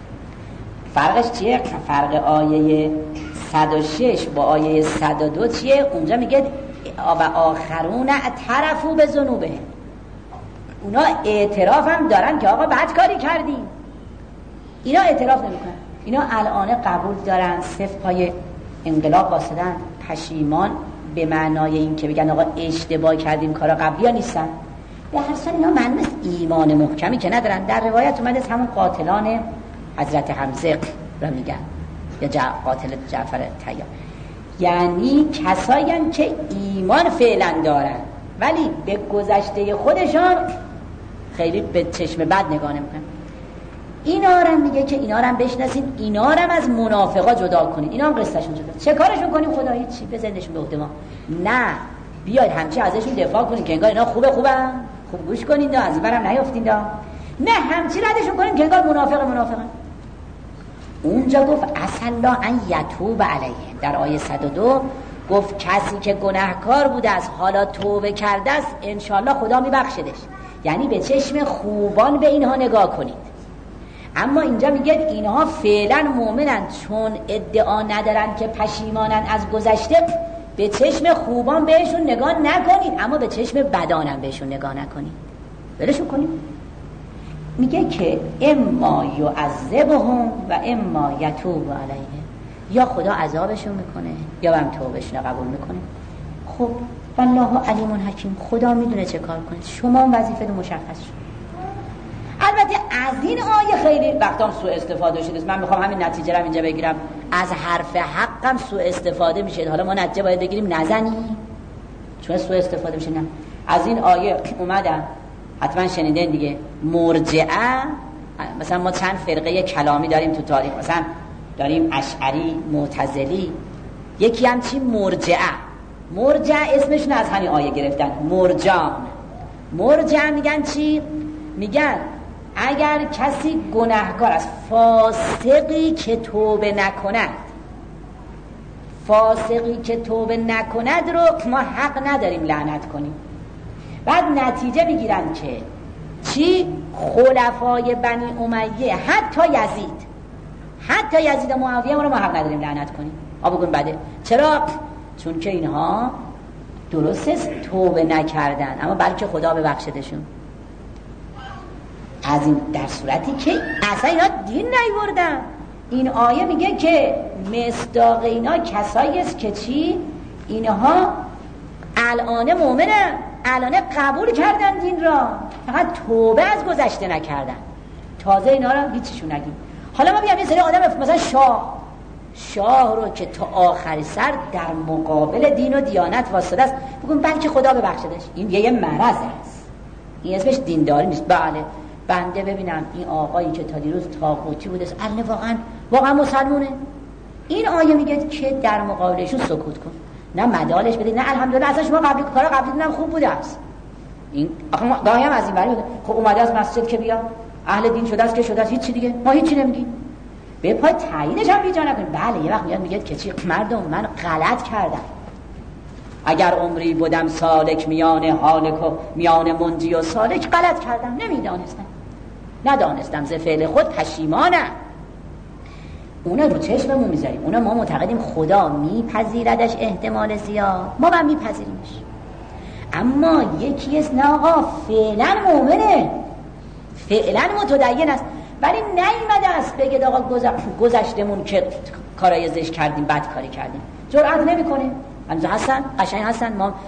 فرقش چیه؟ فرق آیه صد و شش با آیه صد و دو چیه؟ اونجا میگه و آخرون اعترفوا به ذنوبهم. اونا اعتراف هم دارن که آقا بد کاری کردیم. اینا اعتراف نمیکنن. اینا الان قبول دارن، صف پای انقلاب واسدن، پشیمان به معنای این که بگن آقا اشتباه کردیم کارا قبلی ها نیستن. به هر حال اینا معنی ایمان محکمی که ندارن. در روایت اومده از همون قاتلان حضرت حمزه را میگن یا جع... قاتل جعفر طیار، یعنی کسایی هم که ایمان فعلا دارن ولی به گذشته خودشان خیلی به چشم بد نگاه نمیکنن. اینا رو میگه که اینا رو بشناسید، اینا رو از منافقا جدا کنید. اینا هم قصهشون جدا. چه کارشون کنیم؟ خدایی چی بزنشون به عهده ما؟ نه، بیاید همچی ازشون دفاع کنید که انگار اینا خوبه خوبن، خوب گوش کنید از برم نیافتید. نه، همچی ردشون کنیم که انگار منافق منافقن. اونجا گفت عسى الله ان یتوب علیهم. در آیه صد و دو گفت کسی که گناهکار بوده است حالا توبه کرده است انشالله خدا میبخشدش. یعنی به چشم خوبان به اینها نگاه کنید. اما اینجا میگه اینها فعلا مؤمنند، چون ادعا ندارن که پشیمانن از گذشته، به چشم خوبان بهشون نگاه نکنید، اما به چشم بدانم بهشون نگاه نکنید، ولشون کنید. میگه که اما یعذبهم و اما یتوب علیهم، یا خدا عذابشون میکنه یا هم توبهشون قبول میکنه. خب والله علیم حکیم، خدا میدونه چه کار کنه، شما وظیفه رو مشخص شد. البته از این آیه خیلی وقتا سوء استفاده شده. من میخوام همین نتیجه رو اینجا بگیرم، از حرف حقم سوء استفاده میشه. حالا ما نتیجه باید بگیریم نزنیم چون سوء استفاده میشه. نه، از این آیه اومدن، حتما شنیدین دیگه، مرجعه. مثلا ما چند فرقه کلامی داریم تو تاریخ، مثلا داریم اشعری، معتزلی، یکی هم چی مرجعه. مرجع اسمشون از همین آیه گرفتن، مرجان. مرجع میگن چی؟ میگن اگر کسی گناهکار است، فاسقی که توبه نکند، فاسقی که توبه نکند رو ما حق نداریم لعنت کنیم. بعد نتیجه میگیرن که چی؟ خلفای بنی امیه، حتی یزید، حتی یزید و معاویه رو ما حق نداریم لعنت کنیم. آب بگون بده. چرا؟ چون که اینها درست است توبه نکردن، اما بلکه خدا ببخشدشون. از این در صورتی که اصلا اینا دین نیوردن. این آیه میگه که مصداق اینا کسایی است که چی؟ اینها الان مؤمنن، الان قبول کردن دین را، فقط توبه از گذشته نکردن. تازه اینا را هیچیشون نگیم. حالا ما بیام یه سری آدم مثلا شاه شاه رو که تا آخر سر در مقابل دین و دیانت واسطه است بگم بلکه خدا ببخشدش، این یه مرض است، این اسمش دینداری نیست. بله بنده ببینم این آقایی که تا دیروز طاغوتی بوده است الان واقعا واقعا مسلمونه، این آیه میگه که در مقابلشون سکوت کن، نه مدالش بده، نه الحمدلله اصلا شما قبلی کارا قبلی دیدم خوب بوده است. این آخه ما گاهی هم از این بری خب اومده از مسجد که بیا اهل دین شده است که شده است، هیچ چی دیگه ما هیچ چی نمیگیم، به پای تعیینش هم بیجا نکنیم. بله یه وقت میاد میگه که چی مردم من غلط کردم، اگر عمری بودم سالک میان حالک و میان منجی و سالک، غلط کردم، نمیدانستم، ندانستم، ز فعل خود پشیمانم. اونا رو چشممون میذاریم، اونا ما معتقدیم خدا میپذیردش احتمال زیاد، ما هم میپذیریمش. اما یکی است نه آقا فعلا مؤمنه، فعلا متدین است، ولی نیامده است بگید آقا گذشتمون که کارای زشت کردیم، بد کاری کردیم، جرأت نمیکنه. همزه هستن، قشنگ هستن، ما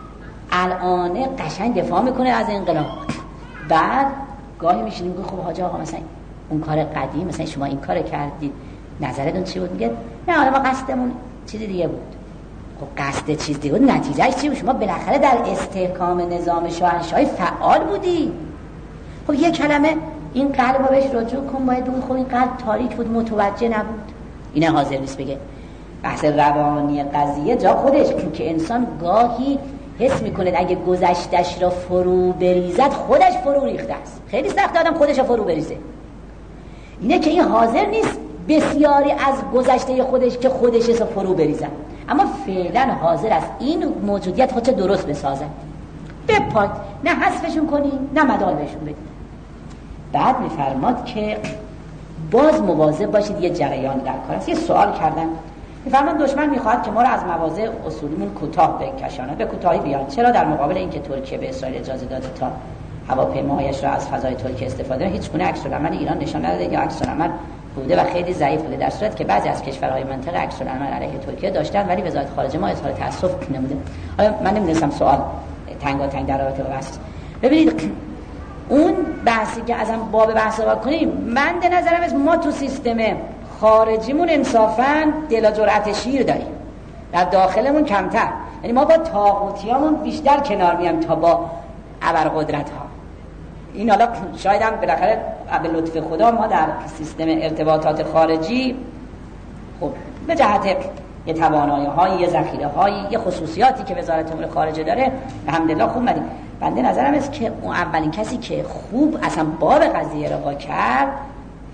الان قشنگ دفاع میکنه از انقلاب. بعد گاهی میشینیم میگه خب حاج آقا مثلا اون کار قدیم، مثلا شما این کار کردید، نظرتون چی بود؟ میگه نه حالا ما قصدمون چیز دیگه بود. خب قصد چیز دیگه بود، نتیجهش چی بود؟ شما بالاخره در استحکام نظام شاهنشاهی فعال بودی. خب یه کلمه این قلب رو بهش رجوع کن، باید بگی خب این قلب تاریک بود، متوجه نبود. اینه حاضر نیست بگه. بحث روانی قضیه جا خودش که انسان گاهی حس میکنه اگه گذشتش را فرو بریزد خودش فرو ریخته است. خیلی سخت آدم خودش را فرو بریزه. اینه که این حاضر نیست بسیاری از گذشته خودش که خودش را فرو بریزد، اما فعلا حاضر است این موجودیت خودش درست بسازد. بپاید، نه حذفشون کنی نه مدال بهشون بدی. بعد میفرماد که باز مواظب باشید، یه جریان در کار است. یه سوال کردن، میفرماد دشمن میخواد که ما رو از مواضع اصولیمون کوتاه بکشاند، به کوتاهی بیاد. چرا؟ در مقابل اینکه ترکیه به اسرائیل اجازه داده تا هواپیماهایش را از فضای ترکیه استفاده کنه، هیچ گونه عکس العمل ایران نشان نداده یا عکس العمل بوده و خیلی ضعیف بوده، در صورتی که بعضی از کشورهای منطقه عکس العمل علیه ترکیه داشتن ولی وزارت خارجه ما اظهار تأسف نموده. حالا من نمی‌دونم سوال تنگاتنگ در رابطه با بحث. ببینید اون بحثی که ازم باب بحث رو کنیم، من به نظرم از ما تو سیستم خارجیمون انصافاً دل و جرأت شیر داریم، در داخلمون کمتر. یعنی ما با طاغوتیامون بیشتر کنار میام تا با ابرقدرت ها. این حالا شاید هم بالاخره به لطف خدا ما در سیستم ارتباطات خارجی خب به جهت یه توانایی‌های، یه ذخیره‌های، یه خصوصیاتی که وزارت امور خارجه داره الحمدلله خوب مدیم. بنده نظرم است که اون اولین کسی که خوب اصلا باب قضیه رو با کرد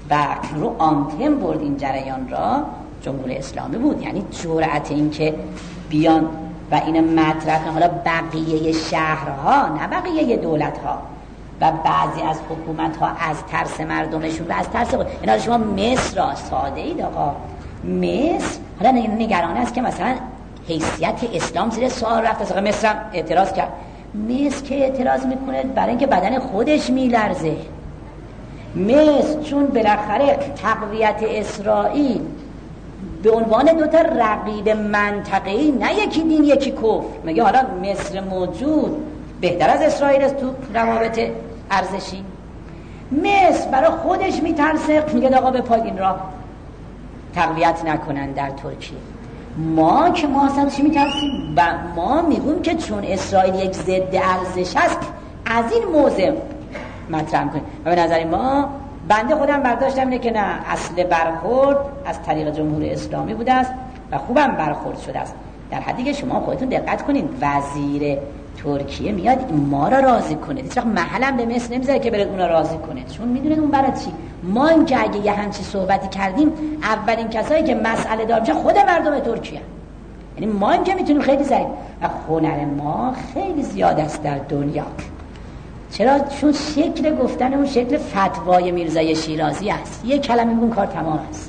و رو آنتن برد این جریان را جمهوری اسلامی بود. یعنی جرأت این که بیان و این مطرح حالا بقیه شهرها نه بقیه دولتها و بعضی از حکومتها از ترس مردمشون و از ترس خود، اینا شما مصر را ساده اید آقا، مصر حالا نگران است که مثلا حیثیت اسلام زیر سوال رفت. از مصر هم اعتراض کرد. مصر که اعتراض میکنه برای اینکه بدن خودش میلرزه. مصر چون بالاخره تقویت اسرائیل به عنوان دوتا رقیب منطقه‌ای، نه یکی دین یکی کفر، میگه حالا مصر موجود بهتر از اسرائیل است تو روابط ارزشی. مصر برای خودش میترسه، میگه آقا به پایین را تقویت نکنن در ترکیه. ما که ما اصلا چی میترسیم؟ و ما میگویم که چون اسرائیل یک ضد ارزش است از این موضع مطرح کنیم. و به نظر ما، بنده خودم برداشتم اینه که نه، اصل برخورد از طریق جمهوری اسلامی بوده است و خوبم برخورد شده است. در حدی که شما خودتون دقت کنین وزیر ترکیه میاد ما را راضی کنه، هیچ وقت محلم به مصر نمیذاره که بره اون را راضی کنه، چون میدونه اون برای چی. ما این که اگه یه همچین صحبتی کردیم اولین کسایی که مسئله دار میشه خود مردم ترکیه، یعنی ما این که میتونیم خیلی ضعیف و هنر ما خیلی زیاد است در دنیا. چرا؟ چون شکل گفتن اون شکل فتوای میرزای شیرازی است. یک کلمه میگون کار تمام است.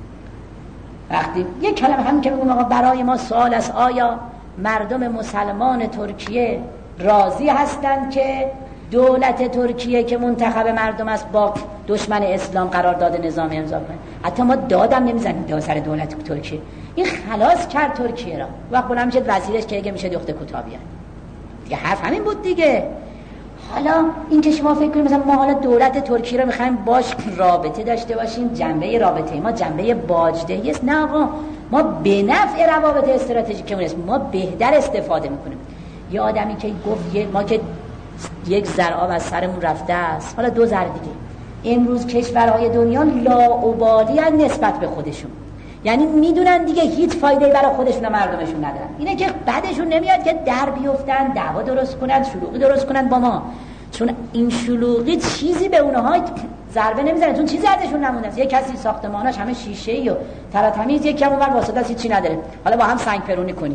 وقتی یک کلمه هم که میگون آقا برای ما سوال است آیا مردم مسلمان ترکیه راضی هستند که دولت ترکیه که منتخب مردم است با دشمن اسلام قرارداد نظامی امضا کنه؟ حتی ما دادم نمیزنیم دو سر دولت ترکیه. این خلاص کرد ترکیه را. وقت بلند میشه وزیرش که اگه میشه دخت کوتاه بیاد دیگه، حرف همین بود دیگه. حالا این که شما فکر کنید مثلا ما حالا دولت ترکیه رو میخوایم باش رابطه داشته باشیم، جنبه رابطه ما جنبه باجدهی است. نه آقا، ما به نفع روابط استراتژیکمون است، ما بهتر استفاده میکنیم. یه آدمی که گفت ما که یک ذره آب از سرمون رفته است، حالا دو ذره دیگه. امروز کشورهای دنیا لاابالی ان نسبت به خودشون، یعنی میدونن دیگه هیچ فایده‌ای برای خودشون و مردمشون ندارن. اینه که بعدشون نمیاد که در بیفتن، دعوا درست کنن، شلوغی درست کنن با ما، چون این شلوغی چیزی به اونها ضربه نمیزنه، چون چیزی ازشون نمونده است. یه کسی ساختماناش همه شیشه‌ای و تراتمیز، یکی هم اونور واسطه هیچی نداره، حالا با هم سنگ پرونی کنیم.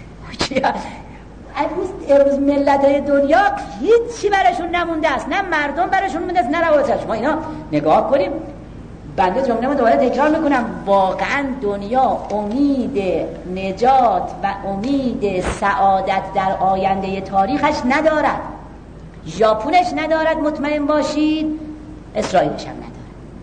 امروز امروز ملت‌های دنیا هیچی براشون نمونده است، نه مردم براشون مونده است، نه روابط. ما اینا نگاه کنیم. بنده جمله رو دوباره تکرار میکنم، واقعا دنیا امید نجات و امید سعادت در آینده تاریخش ندارد. ژاپنش ندارد، مطمئن باشید، اسرائیلش هم ندارد.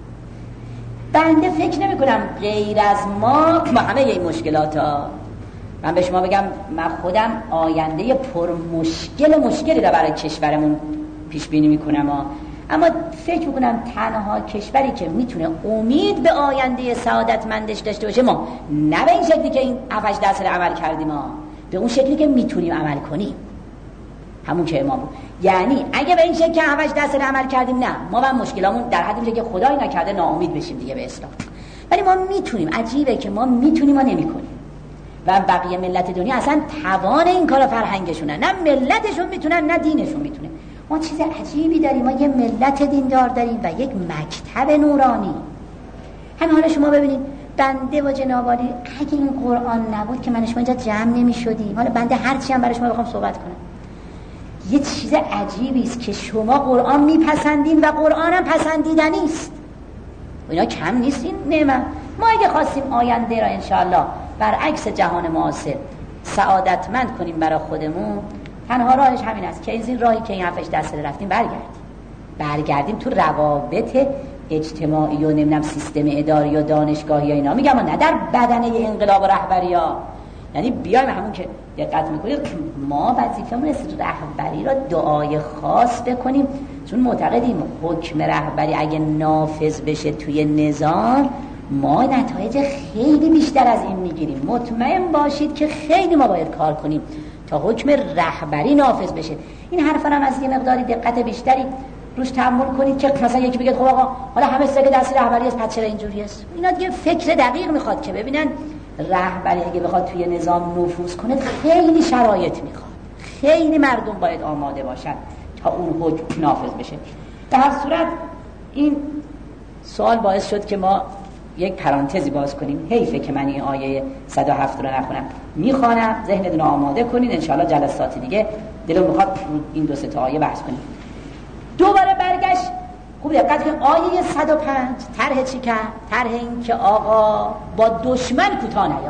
بنده فکر نمی کنم غیر از ما با همه این مشکلات ها، من به شما بگم من خودم آینده پر مشکل مشکلی را برای کشورمون پیش بینی میکنم ها. اما فکر میکنم تنها کشوری که میتونه امید به آینده سعادتمندش داشته باشه ما، نه به این شکلی که این هفت ده سال عمل کردیم ما، به اون شکلی که میتونیم عمل کنیم، همون که ما بود. یعنی اگه به این شکل که هفت ده سال عمل کردیم، نه، ما با مشکلامون در حدی میشه که خدای نکرده ناامید بشیم دیگه به اسلام، ولی ما میتونیم. عجیبه که ما میتونیم و نمیکنیم و بقیه ملت دنیا اصلا توان این کار فرهنگشونه، نه ملتشون میتونن نه دینشون میتونه. ما چیز عجیبی داریم، ما یه ملت دیندار داریم و یک مکتب نورانی. همین حالا شما ببینید بنده و جناب عالی اگه این قرآن نبود که من شما اینجا جمع نمی شدیم. حالا بنده هرچی هم برای شما بخوام صحبت کنم، یه چیز عجیبی است که شما قرآن میپسندین و قرآن هم پسندیدنی است. اینا کم نیست این نعمت. ما اگه خواستیم آینده را انشاءالله برعکس جهان معاصر سعادتمند کنیم برای خودمون، تنها راهش همین است که از این راهی که این هفتش دست رفتیم برگردیم برگردیم تو روابط اجتماعی و نمیدونم سیستم اداری و دانشگاهی و اینا، میگم نه در بدنه انقلاب و رهبری ها. یعنی بیایم همون که دقت میکنید ما وظیفمون است رهبری را دعای خاص بکنیم، چون معتقدیم حکم رهبری اگه نافذ بشه توی نظام ما نتایج خیلی بیشتر از این میگیریم. مطمئن باشید که خیلی ما باید کار کنیم تا حکم رهبری نافذ بشه. این حرفا هم از یه مقداری دقت بیشتری روش تأمل کنید که مثلا یکی بگه خب آقا حالا همه سگ دست رهبری است، پس چرا اینجوری است؟ اینا دیگه فکر دقیق میخواد که ببینن رهبری اگه بخواد توی نظام نفوذ کنه خیلی شرایط میخواد، خیلی مردم باید آماده باشن تا اون حکم نافذ بشه. به هر صورت این سوال باعث شد که ما یک پرانتزی باز کنیم. حیفه که من این آیه صد و هفت رو نخونم، میخوانم ذهنتون رو آماده کنین، انشاءالله جلسات دیگه دلم میخواد این دو سه تا آیه بحث کنیم. دوباره برگشت. خوب دقت کنید آیه صد و پنج طرح چی کرد؟ طرح این که آقا با دشمن کوتاه نیا.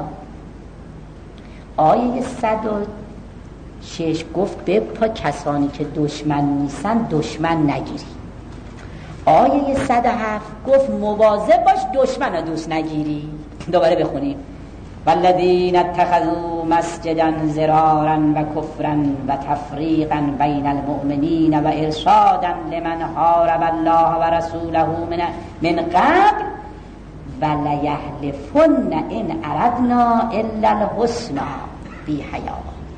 آیه صد و شش گفت بپا کسانی که دشمن نیستن دشمن نگیری. آیه صد و هفت گفت مواظب باش دشمن رو دوست نگیری. دوباره بخونیم. والذین اتخذوا مسجدا ضرارا و کفرا و تفریقا بین المؤمنین و ارشادا لمن حارب الله و رسوله من من قبل ولیحلفن ان اردنا الا الحسنى بی حیا.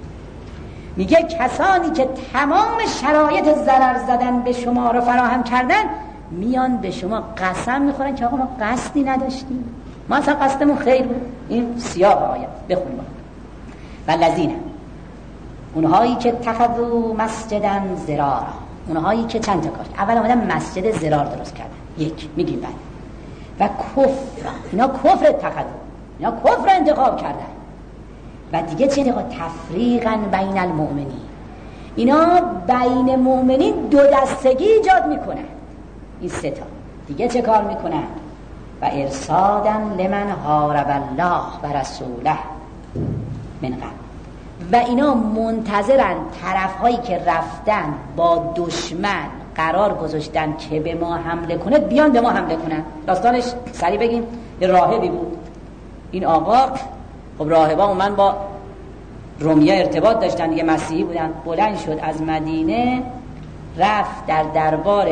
میگه کسانی که تمام شرایط ضرر زدن به شما رو فراهم کردن میان به شما قسم میخورن که آقا ما قصدی نداشتیم، ما اصلا قصدمون خیر بود. این سیاق آیه بخونیم. والذین، اونهایی که اتخذوا مسجدا ضرارا، اونهایی که چند تا کار اول اومدن مسجد ضرار درست کردن، یک میگیم بعد و کفر، اینا کفر اتخذوا، اینا کفر انتخاب کردن و دیگه چه انتخاب؟ تفریقا بین المؤمنین، اینا بین مؤمنین دو دستگی ایجاد میکنن. این سه تا دیگه چه کار میکنن؟ و ارصادا لمن حارب الله و رسوله من قبل، و اینا منتظرن طرف هایی که رفتن با دشمن قرار گذاشتن که به ما حمله کنه بیان به ما حمله کنن. داستانش سریع بگیم. یه راهبی بود. این آقا خب راهبا من با رومیه ارتباط داشتن دیگه، مسیحی بودن. بلند شد از مدینه رفت در دربار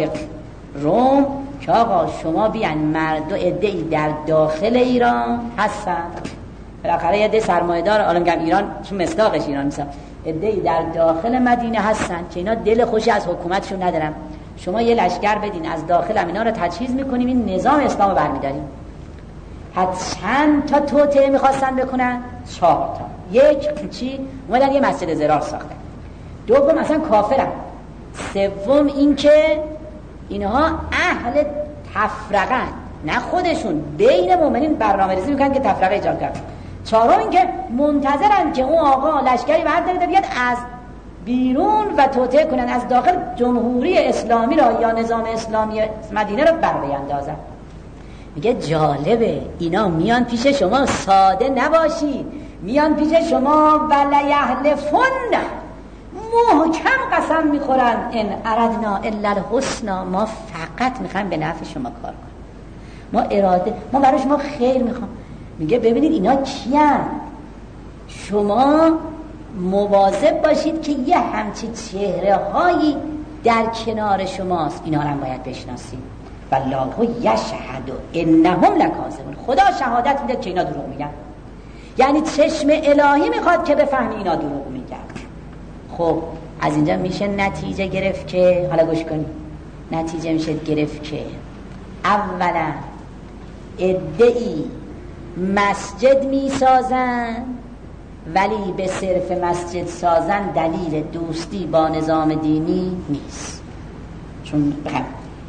روم که آقا شما بیان مرد و عده‌ای در داخل ایران هستن، بالاخره عده سرمایه‌دار، حالا میگم ایران چون مصداقش ایران نیست، عده‌ای در داخل مدینه هستن که اینا دل خوشی از حکومتشون ندارن، شما یه لشکر بدین از داخل هم اینا رو تجهیز میکنیم، این نظام اسلام رو برمیداریم. حد چند تا توطئه میخواستن بکنن؟ چهار تا. یک چی؟ اومدن یه مسجد ضرار ساختن. دوم مثلا کافرن. سوم این که اینها اهل تفرقن، نه خودشون بین مؤمنین برنامه ریزی میکنن که تفرقه ایجاد کنن. چهارم این که منتظرن که اون آقا لشکری برداره بیاد از بیرون و توطئه کنن، از داخل جمهوری اسلامی را یا نظام اسلامی مدینه را بر بیاندازن. میگه جالبه اینا میان پیش شما، ساده نباشید، میان پیش شما ولیحلفن، محکم قسم میخورن ان اردنا الا الحسنى، ما فقط میخوایم به نفع شما کار کنیم، ما اراده، ما برای شما خیر میخوام. میگه ببینید اینا کیان؟ شما مواظب باشید که یه همچی چهره هایی در کنار شماست، اینا رو هم باید بشناسید. والله یشهد انهم لکاذبون، خدا شهادت میده که اینا دروغ میگن. یعنی چشم الهی میخواد که بفهمی اینا دروغ میگن. خب از اینجا میشه نتیجه گرفت که، حالا گوش کنید، نتیجه میشه گرفت که اولا عده‌ای مسجد میسازن ولی به صرف مسجد سازن دلیل دوستی با نظام دینی نیست، چون بخم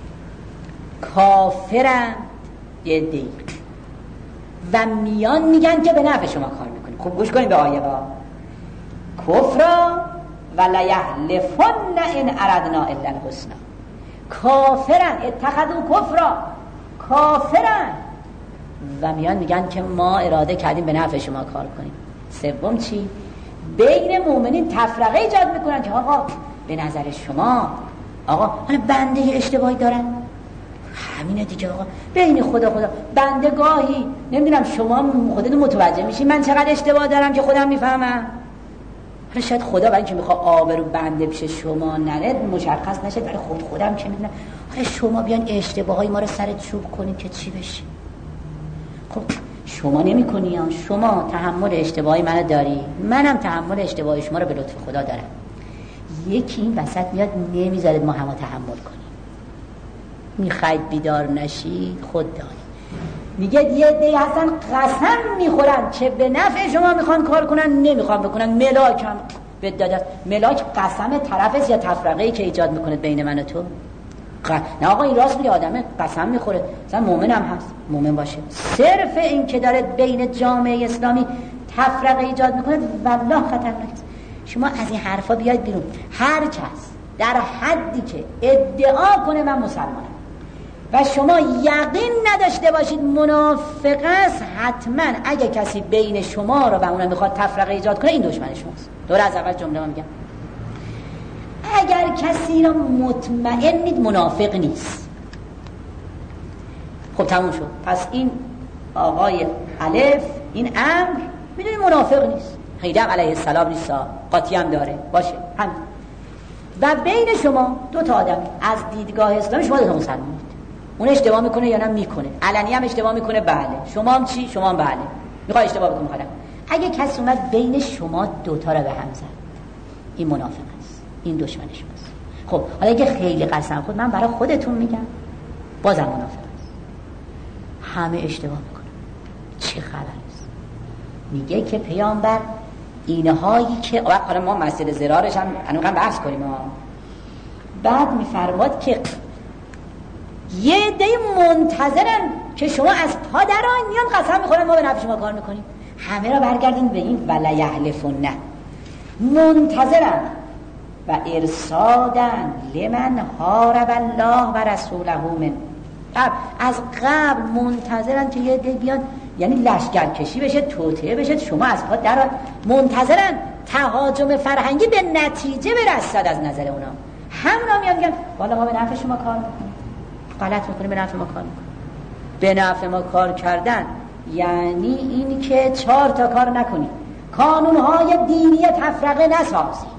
کافرن یه عده‌ای و میان میگن که به نفع شما کار میکنیم. خب گوش کنید به آیه ها. کفرا ولیحلفن ان اردنا الا الحسنى، کافرن، اتخذوا کفرا، کافرن و میان میگن که ما اراده کردیم به نفع شما کار کنیم. سوم چی؟ بین مؤمنین تفرقه ایجاد میکنن که آقا به نظر شما آقا حالا بنده اشتباهی دارن، همینه دیگه آقا، بین خدا خدا بنده گاهی نمیدونم شما خودتون متوجه میشین من چقدر اشتباه دارم که خودم میفهمم. حالا شاید خدا برای اینکه میخواد آبرو بنده پیش شما نره مشخص نشه، ولی خود خودم که میدونم. حالا شما بیان اشتباهای ما رو سر چوب کنین که چی بشه؟ خب شما نمی کنی یا شما تحمل اشتباهی منو داری، منم تحمل اشتباهی شما رو به لطف خدا دارم. یکی این وسط میاد نمیذارید ما همه تحمل کنیم. میخواید بیدار نشید خود داری. میگه یه دی هستن قسم میخورن که به نفع شما میخوان کار کنن، نمیخوان بکنن. ملاک هم به داده، ملاک قسم طرف است یا تفرقه‌ای که ایجاد میکنه بین من و تو. نه آقا این راست میگه، آدمه قسم میخوره، مثلا مؤمن هم هست، مؤمن باشه، صرف این که داره بین جامعه اسلامی تفرقه ایجاد میکنه والله خطرناک است. شما از این حرفا بیاید بیرون. هر کس در حدی که ادعا کنه من مسلمانم و شما یقین نداشته باشید منافق است، حتما اگه کسی بین شما رو و اونم میخواد تفرقه ایجاد کنه این دشمن شماست. دور از اول جمله من میگم اگر کسی رو مطمئنید منافق نیست، خب تموم شد. پس این آقای الف، این امر میدونی منافق نیست، هیدم علیه السلام نیست، قاطی هم داره باشه هم. و بین شما دو تا آدم از دیدگاه اسلامی شما دو تا مسلمانید، اون اشتباه میکنه یا نه میکنه، علنی هم اشتباه میکنه بله، شما هم چی؟ شما هم بله، میخوای اشتباه بکنه خاله. اگه کسی اومد بین شما دو تا رو به هم زد، این منافق است، این دشمن شماست. خب حالا اگه خیلی قسم خود من برای خودتون میگم بازم منافق است، همه اشتباه میکنه. چه خبر است؟ میگه که پیامبر اینهایی که حالا ما مسئله زرارش هم هنوز بحث کنیم ها. بعد میفرماد که یه عده منتظرن که شما از پا درآیین، میان قسم میخورن ما به نفع شما کار میکنیم. همه را برگردین به این ولا یحلفون، منتظرن و ارصادن لمن حارب الله و رسوله من، از قبل منتظرن که یه عده بیان، یعنی لشکرکشی بشه، توطئه بشه، شما از پا درآیین. منتظرن تهاجم فرهنگی به نتیجه برسد از نظر اونا. همونا میان میگن والا ما به نفع شما کار میکنیم. غلط میکنیم، به نفع ما کار میکنیم. به نفع ما کار کردن یعنی این که چهار تا کار نکنی، کانونهای دینی تفرقه نسازی،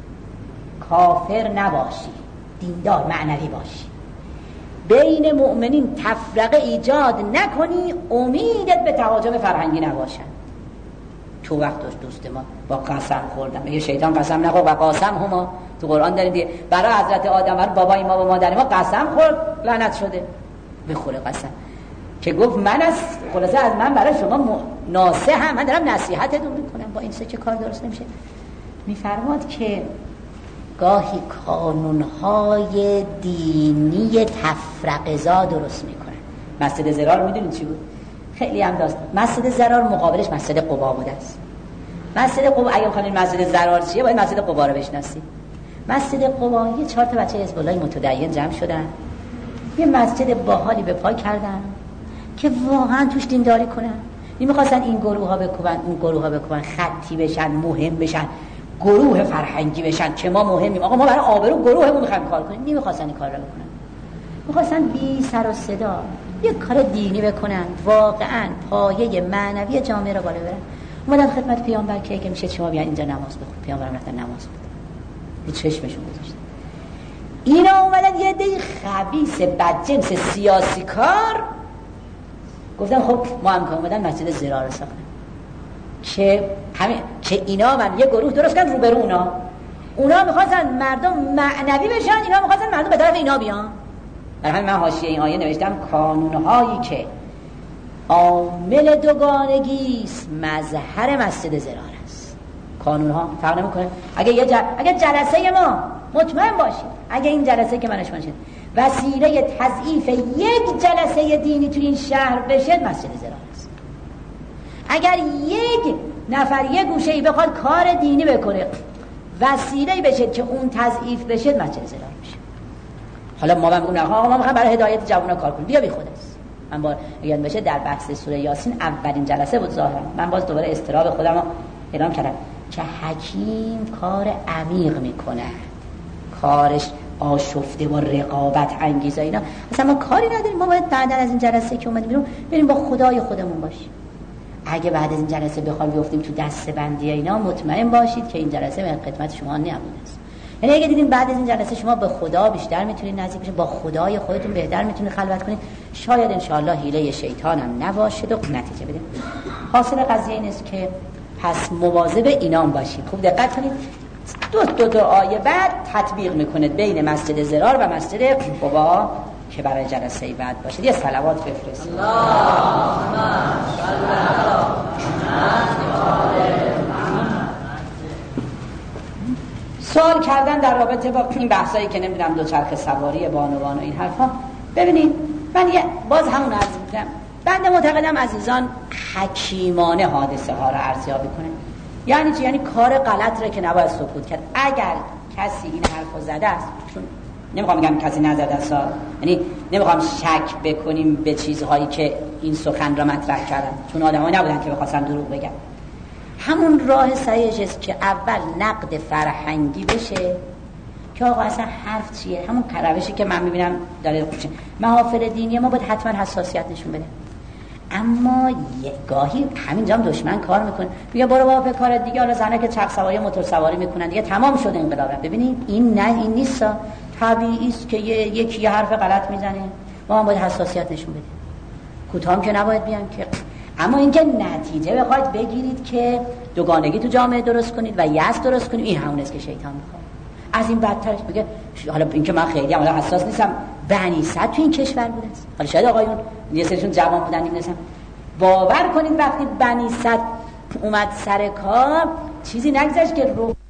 کافر نباشی، دیندار معنوی باشی، بین مؤمنین تفرقه ایجاد نکنی، امیدت به تهاجم فرهنگی نباشن. تو وقت داشت دوست ما با قسم خوردم، یه شیطان قسم نخورد و قاسم هما تو قرآن داریم دیگه، برای حضرت آدم و بابای ما و مادر ما قسم خورد لعنت شده. بخوره قسم که گفت من از خلاصه از من برای شما م... ناصحم، من دارم نصیحتتون میکنم، با این سه که کار درست نمیشه. میفرماد که گاهی کانونهای دینی تفرقه زا درست میکنن. مسجد زرار میدونید چی بود؟ خیلی هم داست. مسجد زرار مقابلش مسجد قبا بوده است. مسجد قبا اگه بخواید مسجد زرار چیه باید مسجد قبا رو بشناسید. مسجد قبا یه چهار تا بچه حزب الله متدین جمع شدن، یه مسجد باحالی به پا کردن که واقعا توش دینداری کنن. نمیخواستن این گروه ها بکوبن اون گروه ها بکوبن، خطی بشن، مهم بشن، گروه فرهنگی بشن که ما مهمیم، آقا ما برای آبرو گروهمون میخوایم کار کنیم. نمیخواستن این کار رو بکنن، میخواستن بی سر و صدا یک کار دینی بکنن، واقعا پایه معنوی جامعه رو بالا ببرن. اومدن خدمت پیامبر که اگه میشه شما بیان اینجا نماز بخون. پیامبرم رفتن نماز بخون، رو چشمشون گذاشتن. اینا اومدن یه عده خبیث بدجنس سیاسی کار گفتن خب ما هم که اومدن مسجد زرار رو ساختن که همین که اینا من یه گروه درست کردن رو برو اونا اونا میخواستن مردم معنوی بشن، اینا میخواستن مردم به طرف اینا بیان. برای همین من حاشیه این آیه نوشتم کانونهایی که عامل دوگانگی است مظهر مسجد زرار است. کانونها فرق نمیکنه. اگه یه جل... اگه جلسه ما مطمئن باشید اگه این جلسه که منش باشید وسیله تضعیف یک جلسه دینی تو این شهر بشه مسجد زرار است. اگر یک نفر یک گوشه‌ای بخواد کار دینی بکنه وسیله بشه که اون تضعیف بشه مسجد زرار میشه. حالا ما میگیم نه آقا ما میخوایم برای هدایت جوونا کار کنیم، بیا بی خود است. من با یاد بشه در بحث سوره یاسین اولین جلسه بود ظاهرا من باز دوباره استراب خودم رو اعلام کردم که حکیم کار عمیق میکنه، کارش آشفته و رقابت انگیزه اینا. اصلا ما کاری نداریم، ما باید بعد از این جلسه که اومدیم بیرون بریم با خدای خودمون باشیم. اگه بعد از این جلسه بخوایم بیافتیم تو دسته بندی اینا مطمئن باشید که این جلسه به خدمت شما نبوده است. یعنی اگه دیدین بعد از این جلسه شما به خدا بیشتر میتونید نزدیک بشید، با خدای خودتون بهتر میتونید خلوت کنید، شاید ان شاء الله حیله شیطان هم نباشه و نتیجه بده. حاصل قضیه این است که پس مواظب اینام باشید. خوب دقت کنید، دو دو دو آیه بعد تطبیق میکنید بین مسجد زرار و مسجد قبا که برای جلسه بعد باشید. یه صلوات بفرستید. اللهم صل علی محمد. سوال کردن در رابطه با این بحثایی که نمیدونم دوچرخه سواری بانوان و این حرفا. ببینید من یه باز همون عرض میکنم، بنده معتقدم عزیزان حکیمانه حادثه ها رو ارزیابی کنه. یعنی چی؟ یعنی کار غلط رو که نباید سکوت کرد. اگر کسی این حرفو زده است، چون نمیخوام بگم کسی نزده است، یعنی نمیخوام شک بکنیم به چیزهایی که این سخن را مطرح کردن، چون آدمایی نبودن که بخواستن دروغ بگن. همون راه صحیحش است که اول نقد فرهنگی بشه که آقا اصلا حرف چیه، همون روشی که من میبینم داره محافل دینی ما باید حتما حساسیت نشون بده. اما یه گاهی همینجا هم دشمن کار میکنه، میگه برو بابا به کار دیگه، حالا زنه که چرخ سواری موتور سواری میکنن دیگه تمام شده انقلاب. ببینید این نه، این نیست، طبیعی است که یکی یه حرف غلط میزنه، ما هم باید حساسیت نشون بده. کوتاه که نباید بیان که، اما اینکه نتیجه بخواید بگیرید که دوگانگی تو جامعه درست کنید و یأس درست کنید، این همون است که شیطان میخواد. از این بدترش بگه حالا اینکه من خیلی حالا حساس نیستم، بنی صد تو این کشور بوده است، حالا شاید آقایون یه سریشون جوان بودن نمی‌دونم، باور کنید وقتی بنی صد اومد سر کار چیزی نگذشت که رو